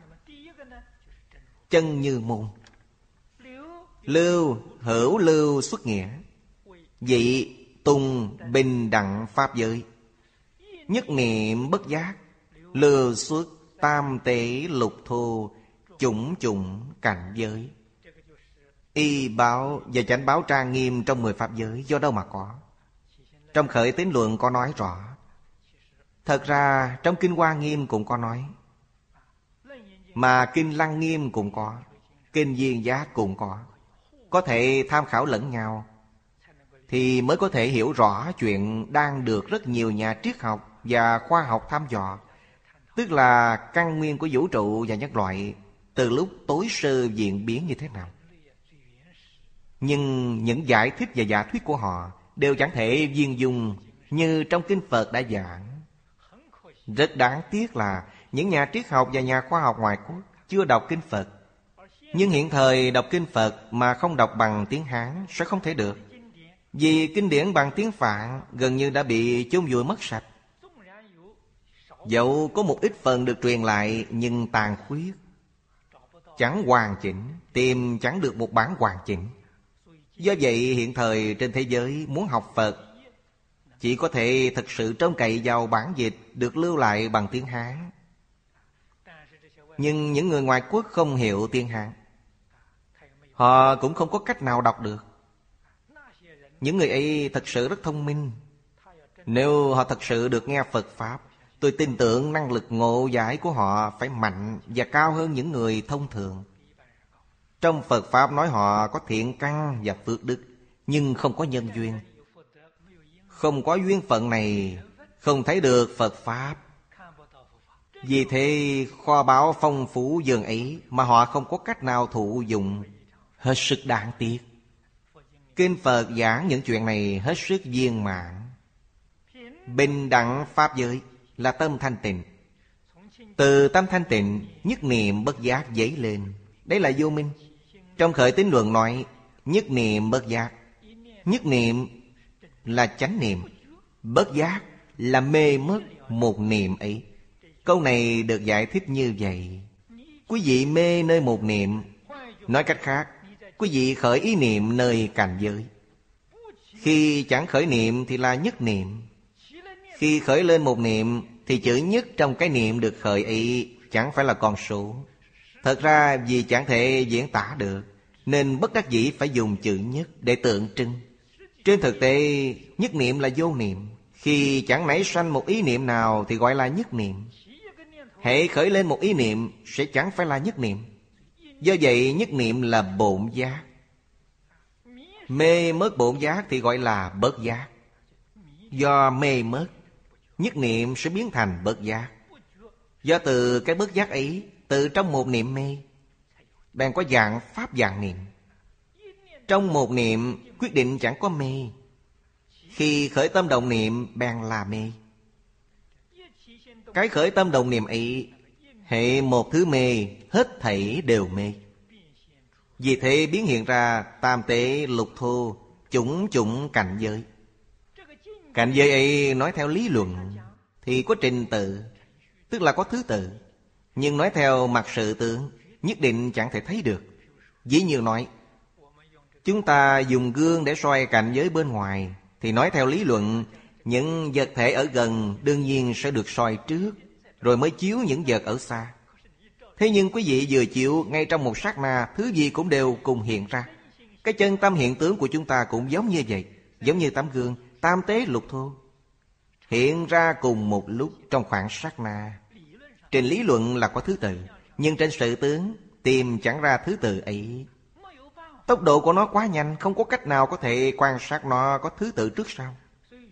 chân như môn. Lưu, hữu lưu xuất nghĩa. Dị, tùng, bình đẳng pháp giới. Nhất niệm bất giác. Lưu xuất, tam tế, lục thu, chủng chủng cảnh giới. Y báo và chánh báo trang nghiêm trong mười pháp giới do đâu mà có? Trong Khởi Tín Luận có nói rõ. Thật ra trong Kinh Hoa Nghiêm cũng có nói, mà Kinh Lăng Nghiêm cũng có, Kinh Duyên Giác cũng có. Có thể tham khảo lẫn nhau thì mới có thể hiểu rõ chuyện đang được rất nhiều nhà triết học và khoa học thăm dò. Tức là căn nguyên của vũ trụ và nhân loại từ lúc tối sơ diễn biến như thế nào. Nhưng những giải thích và giả thuyết của họ đều chẳng thể viên dung như trong Kinh Phật đã giảng. Rất đáng tiếc là những nhà triết học và nhà khoa học ngoại quốc chưa đọc Kinh Phật. Nhưng hiện thời đọc Kinh Phật mà không đọc bằng tiếng Hán sẽ không thể được. Vì kinh điển bằng tiếng Phạn gần như đã bị chôn vùi mất sạch. Dẫu có một ít phần được truyền lại nhưng tàn khuyết, chẳng hoàn chỉnh, tìm chẳng được một bản hoàn chỉnh. Do vậy hiện thời trên thế giới muốn học Phật chỉ có thể thực sự trông cậy vào bản dịch được lưu lại bằng tiếng Hán. Nhưng những người ngoại quốc không hiểu tiếng Hán, họ cũng không có cách nào đọc được. Những người ấy thật sự rất thông minh. Nếu họ thật sự được nghe Phật Pháp, tôi tin tưởng năng lực ngộ giải của họ phải mạnh và cao hơn những người thông thường. Trong Phật Pháp nói họ có thiện căn và phước đức, nhưng không có nhân duyên. Không có duyên phận này, không thấy được Phật Pháp. Vì thế kho báu phong phú dường ấy mà họ không có cách nào thụ dụng, hết sức đáng tiếc. Kinh Phật giảng những chuyện này hết sức viên mãn. Bình đẳng pháp giới là tâm thanh tịnh. Từ tâm thanh tịnh, nhất niệm bất giác dấy lên. Đấy là vô minh. Trong Khởi Tín Luận nói nhất niệm bất giác. Nhất niệm là chánh niệm, bất giác là mê mất một niệm ấy. Câu này được giải thích như vậy. Quý vị mê nơi một niệm, nói cách khác, quý vị khởi ý niệm nơi cảnh giới. Khi chẳng khởi niệm thì là nhất niệm. Khi khởi lên một niệm thì chữ nhất trong cái niệm được khởi ấy chẳng phải là con số. Thật ra vì chẳng thể diễn tả được, nên bất đắc dĩ phải dùng chữ nhất để tượng trưng. Trên thực tế, nhất niệm là vô niệm. Khi chẳng nảy sanh một ý niệm nào thì gọi là nhất niệm. Hễ khởi lên một ý niệm sẽ chẳng phải là nhất niệm. Do vậy nhất niệm là bộn giác. Mê mất bộn giác thì gọi là bất giác. Do mê mất, nhất niệm sẽ biến thành bất giác. Do từ cái bất giác ấy, từ trong một niệm mê, bèn có dạng pháp dạng niệm. Trong một niệm quyết định chẳng có mê. Khi khởi tâm động niệm bèn là mê. Cái khởi tâm động niệm ấy, hệ một thứ mê, hết thảy đều mê. Vì thế biến hiện ra tam tế lục thu, chủng chủng cảnh giới. Cảnh giới ấy nói theo lý luận thì có trình tự, tức là có thứ tự. Nhưng nói theo mặt sự tướng, nhất định chẳng thể thấy được. Ví như nói, chúng ta dùng gương để soi cảnh giới bên ngoài, thì nói theo lý luận, những vật thể ở gần đương nhiên sẽ được soi trước, rồi mới chiếu những vật ở xa. Thế nhưng quý vị vừa chiếu, ngay trong một sát na, thứ gì cũng đều cùng hiện ra. Cái chân tâm hiện tướng của chúng ta cũng giống như vậy. Giống như tấm gương, tam tế lục thu, hiện ra cùng một lúc trong khoảng sát na. Trên lý luận là có thứ tự, nhưng trên sự tướng tìm chẳng ra thứ tự ấy. Tốc độ của nó quá nhanh, không có cách nào có thể quan sát nó có thứ tự trước sau.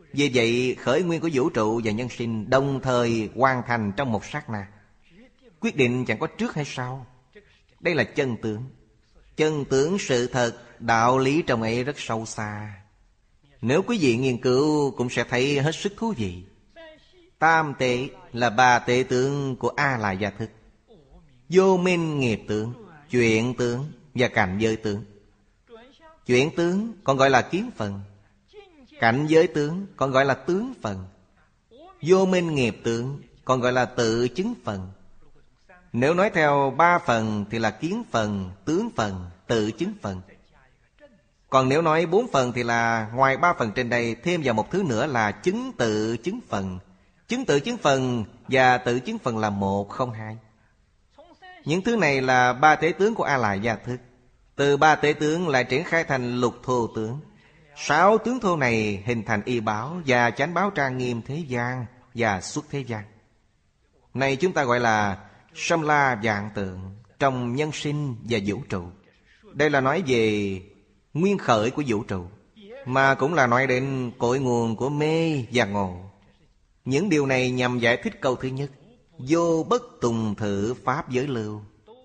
Vì vậy khởi nguyên của vũ trụ và nhân sinh đồng thời hoàn thành trong một sát na. Quyết định chẳng có trước hay sau. Đây là chân tướng. Chân tướng sự thật, đạo lý trong ấy rất sâu xa. Nếu quý vị nghiên cứu cũng sẽ thấy hết sức thú vị. Tam tệ là ba tệ tướng của A-la gia thức: vô minh nghiệp tướng, chuyện tướng và cảnh giới tướng. Chuyện tướng còn gọi là kiến phần, cảnh giới tướng còn gọi là tướng phần, vô minh nghiệp tướng còn gọi là tự chứng phần. Nếu nói theo ba phần thì là kiến phần, tướng phần, tự chứng phần. Còn nếu nói bốn phần thì là ngoài ba phần trên đây thêm vào một thứ nữa là chứng tự chứng phần. Chứng tự chứng phần và tự chứng phần là một, không hai. Những thứ này là ba tế tướng của A-la gia thức. Từ ba tế tướng lại triển khai thành lục thô tướng. Sáu tướng thô này hình thành y báo và chánh báo trang nghiêm thế gian và xuất thế gian. Này chúng ta gọi là sâm la vạn tượng trong nhân sinh và vũ trụ. Đây là nói về nguyên khởi của vũ trụ, mà cũng là nói đến cội nguồn của mê và ngộ. Những điều này nhằm giải thích câu thứ nhất: vô bất tùng thử pháp giới lưu,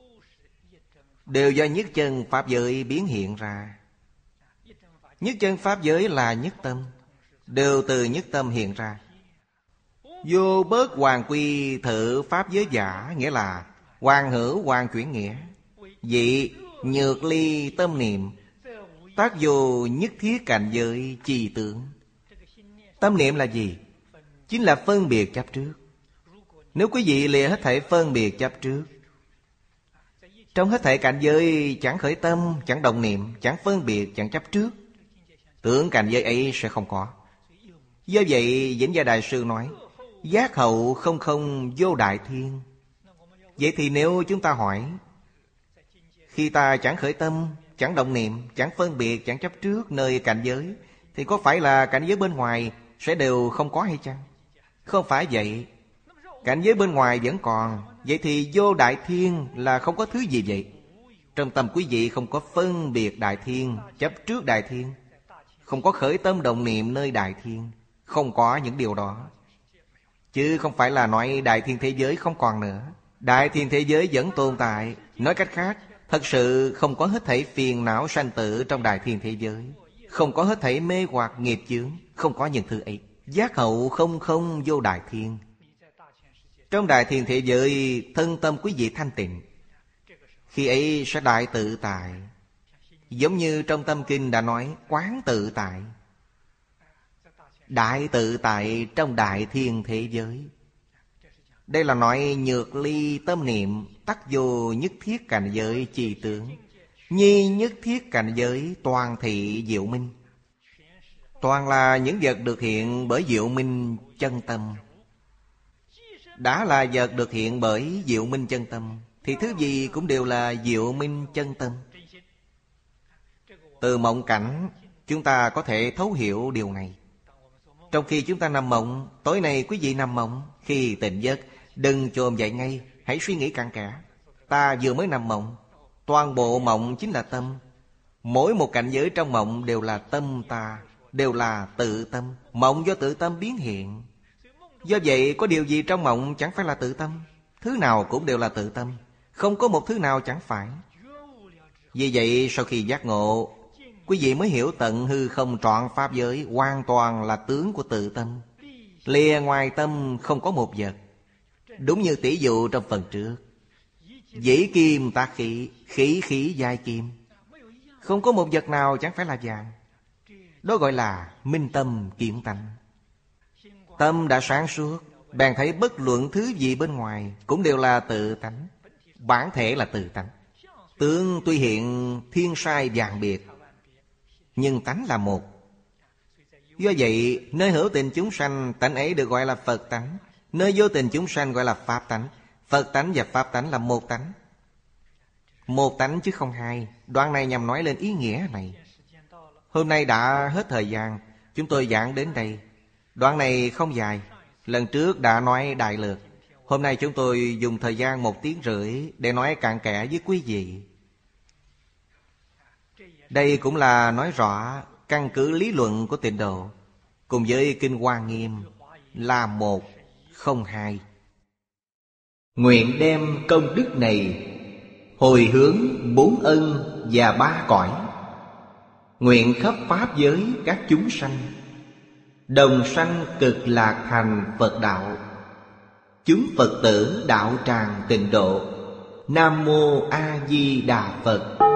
đều do nhất chân pháp giới biến hiện ra. Nhất chân pháp giới là nhất tâm, đều từ nhất tâm hiện ra. Vô bớt hoàn quy thử pháp giới giả, nghĩa là hoàn hữu hoàn chuyển nghĩa. Dị nhược ly tâm niệm, tác vô nhất thiết cảnh giới trì tướng. Tâm niệm là gì? Chính là phân biệt chấp trước. Nếu quý vị lìa hết thảy phân biệt chấp trước, trong hết thảy cảnh giới chẳng khởi tâm, chẳng động niệm, chẳng phân biệt, chẳng chấp trước, tưởng cảnh giới ấy sẽ không có. Do vậy Vĩnh Gia Đại Sư nói giác hậu không không vô đại thiên. Vậy thì nếu chúng ta hỏi, khi ta chẳng khởi tâm, chẳng động niệm, chẳng phân biệt, chẳng chấp trước nơi cảnh giới, thì có phải là cảnh giới bên ngoài sẽ đều không có hay chăng? Không phải vậy. Cảnh giới bên ngoài vẫn còn. Vậy thì vô đại thiên là không có thứ gì vậy? Trong tâm quý vị không có phân biệt đại thiên, chấp trước đại thiên, không có khởi tâm động niệm nơi đại thiên, không có những điều đó. Chứ không phải là nói đại thiên thế giới không còn nữa. Đại thiên thế giới vẫn tồn tại. Nói cách khác, thật sự không có hết thảy phiền não sanh tử trong đại thiên thế giới, không có hết thảy mê hoặc nghiệp chướng, không có những thứ ấy. Giác hậu không không vô đại thiên. Trong đại thiên thế giới, thân tâm quý vị thanh tịnh, khi ấy sẽ đại tự tại. Giống như trong Tâm Kinh đã nói quán tự tại. Đại tự tại trong đại thiên thế giới. Đây là nói nhược ly tâm niệm, tắc vô nhất thiết cảnh giới trì tướng, nhi nhất thiết cảnh giới toàn thị diệu minh. Toàn là những vật được hiện bởi diệu minh chân tâm. Đã là vật được hiện bởi diệu minh chân tâm, thì thứ gì cũng đều là diệu minh chân tâm. Từ mộng cảnh chúng ta có thể thấu hiểu điều này. Trong khi chúng ta nằm mộng, tối nay quý vị nằm mộng, khi tỉnh giấc đừng chồm dậy ngay, hãy suy nghĩ cặn kẽ. Ta vừa mới nằm mộng, toàn bộ mộng chính là tâm. Mỗi một cảnh giới trong mộng đều là tâm ta, đều là tự tâm. Mộng do tự tâm biến hiện. Do vậy có điều gì trong mộng chẳng phải là tự tâm. Thứ nào cũng đều là tự tâm, không có một thứ nào chẳng phải. Vì vậy sau khi giác ngộ, quý vị mới hiểu tận hư không trọn pháp giới hoàn toàn là tướng của tự tâm. Lìa ngoài tâm không có một vật. Đúng như tỷ dụ trong phần trước, dĩ kim tác khí, khí khí giai kim. Không có một vật nào chẳng phải là vàng. Đó gọi là minh tâm kiến tánh. Tâm đã sáng suốt, bèn thấy bất luận thứ gì bên ngoài cũng đều là tự tánh. Bản thể là tự tánh. Tướng tuy hiện thiên sai vàng biệt, nhưng tánh là một. Do vậy nơi hữu tình chúng sanh, tánh ấy được gọi là Phật tánh. Nơi vô tình chúng sanh gọi là Pháp tánh. Phật tánh và Pháp tánh là một tánh. Một tánh chứ không hai. Đoạn này nhằm nói lên ý nghĩa này. Hôm nay đã hết thời gian, chúng tôi giảng đến đây. Đoạn này không dài, lần trước đã nói đại lược. Hôm nay chúng tôi dùng thời gian một tiếng rưỡi để nói cặn kẽ với quý vị. Đây cũng là nói rõ căn cứ lý luận của Tịnh Độ. cùng với Kinh Hoa Nghiêm là một, không hai. Nguyện đem công đức này hồi hướng bốn ân và ba cõi, nguyện khắp pháp giới các chúng sanh đồng sanh cực lạc thành Phật đạo. Chúng Phật tử đạo tràng tịnh độ. Nam Mô A Di Đà Phật.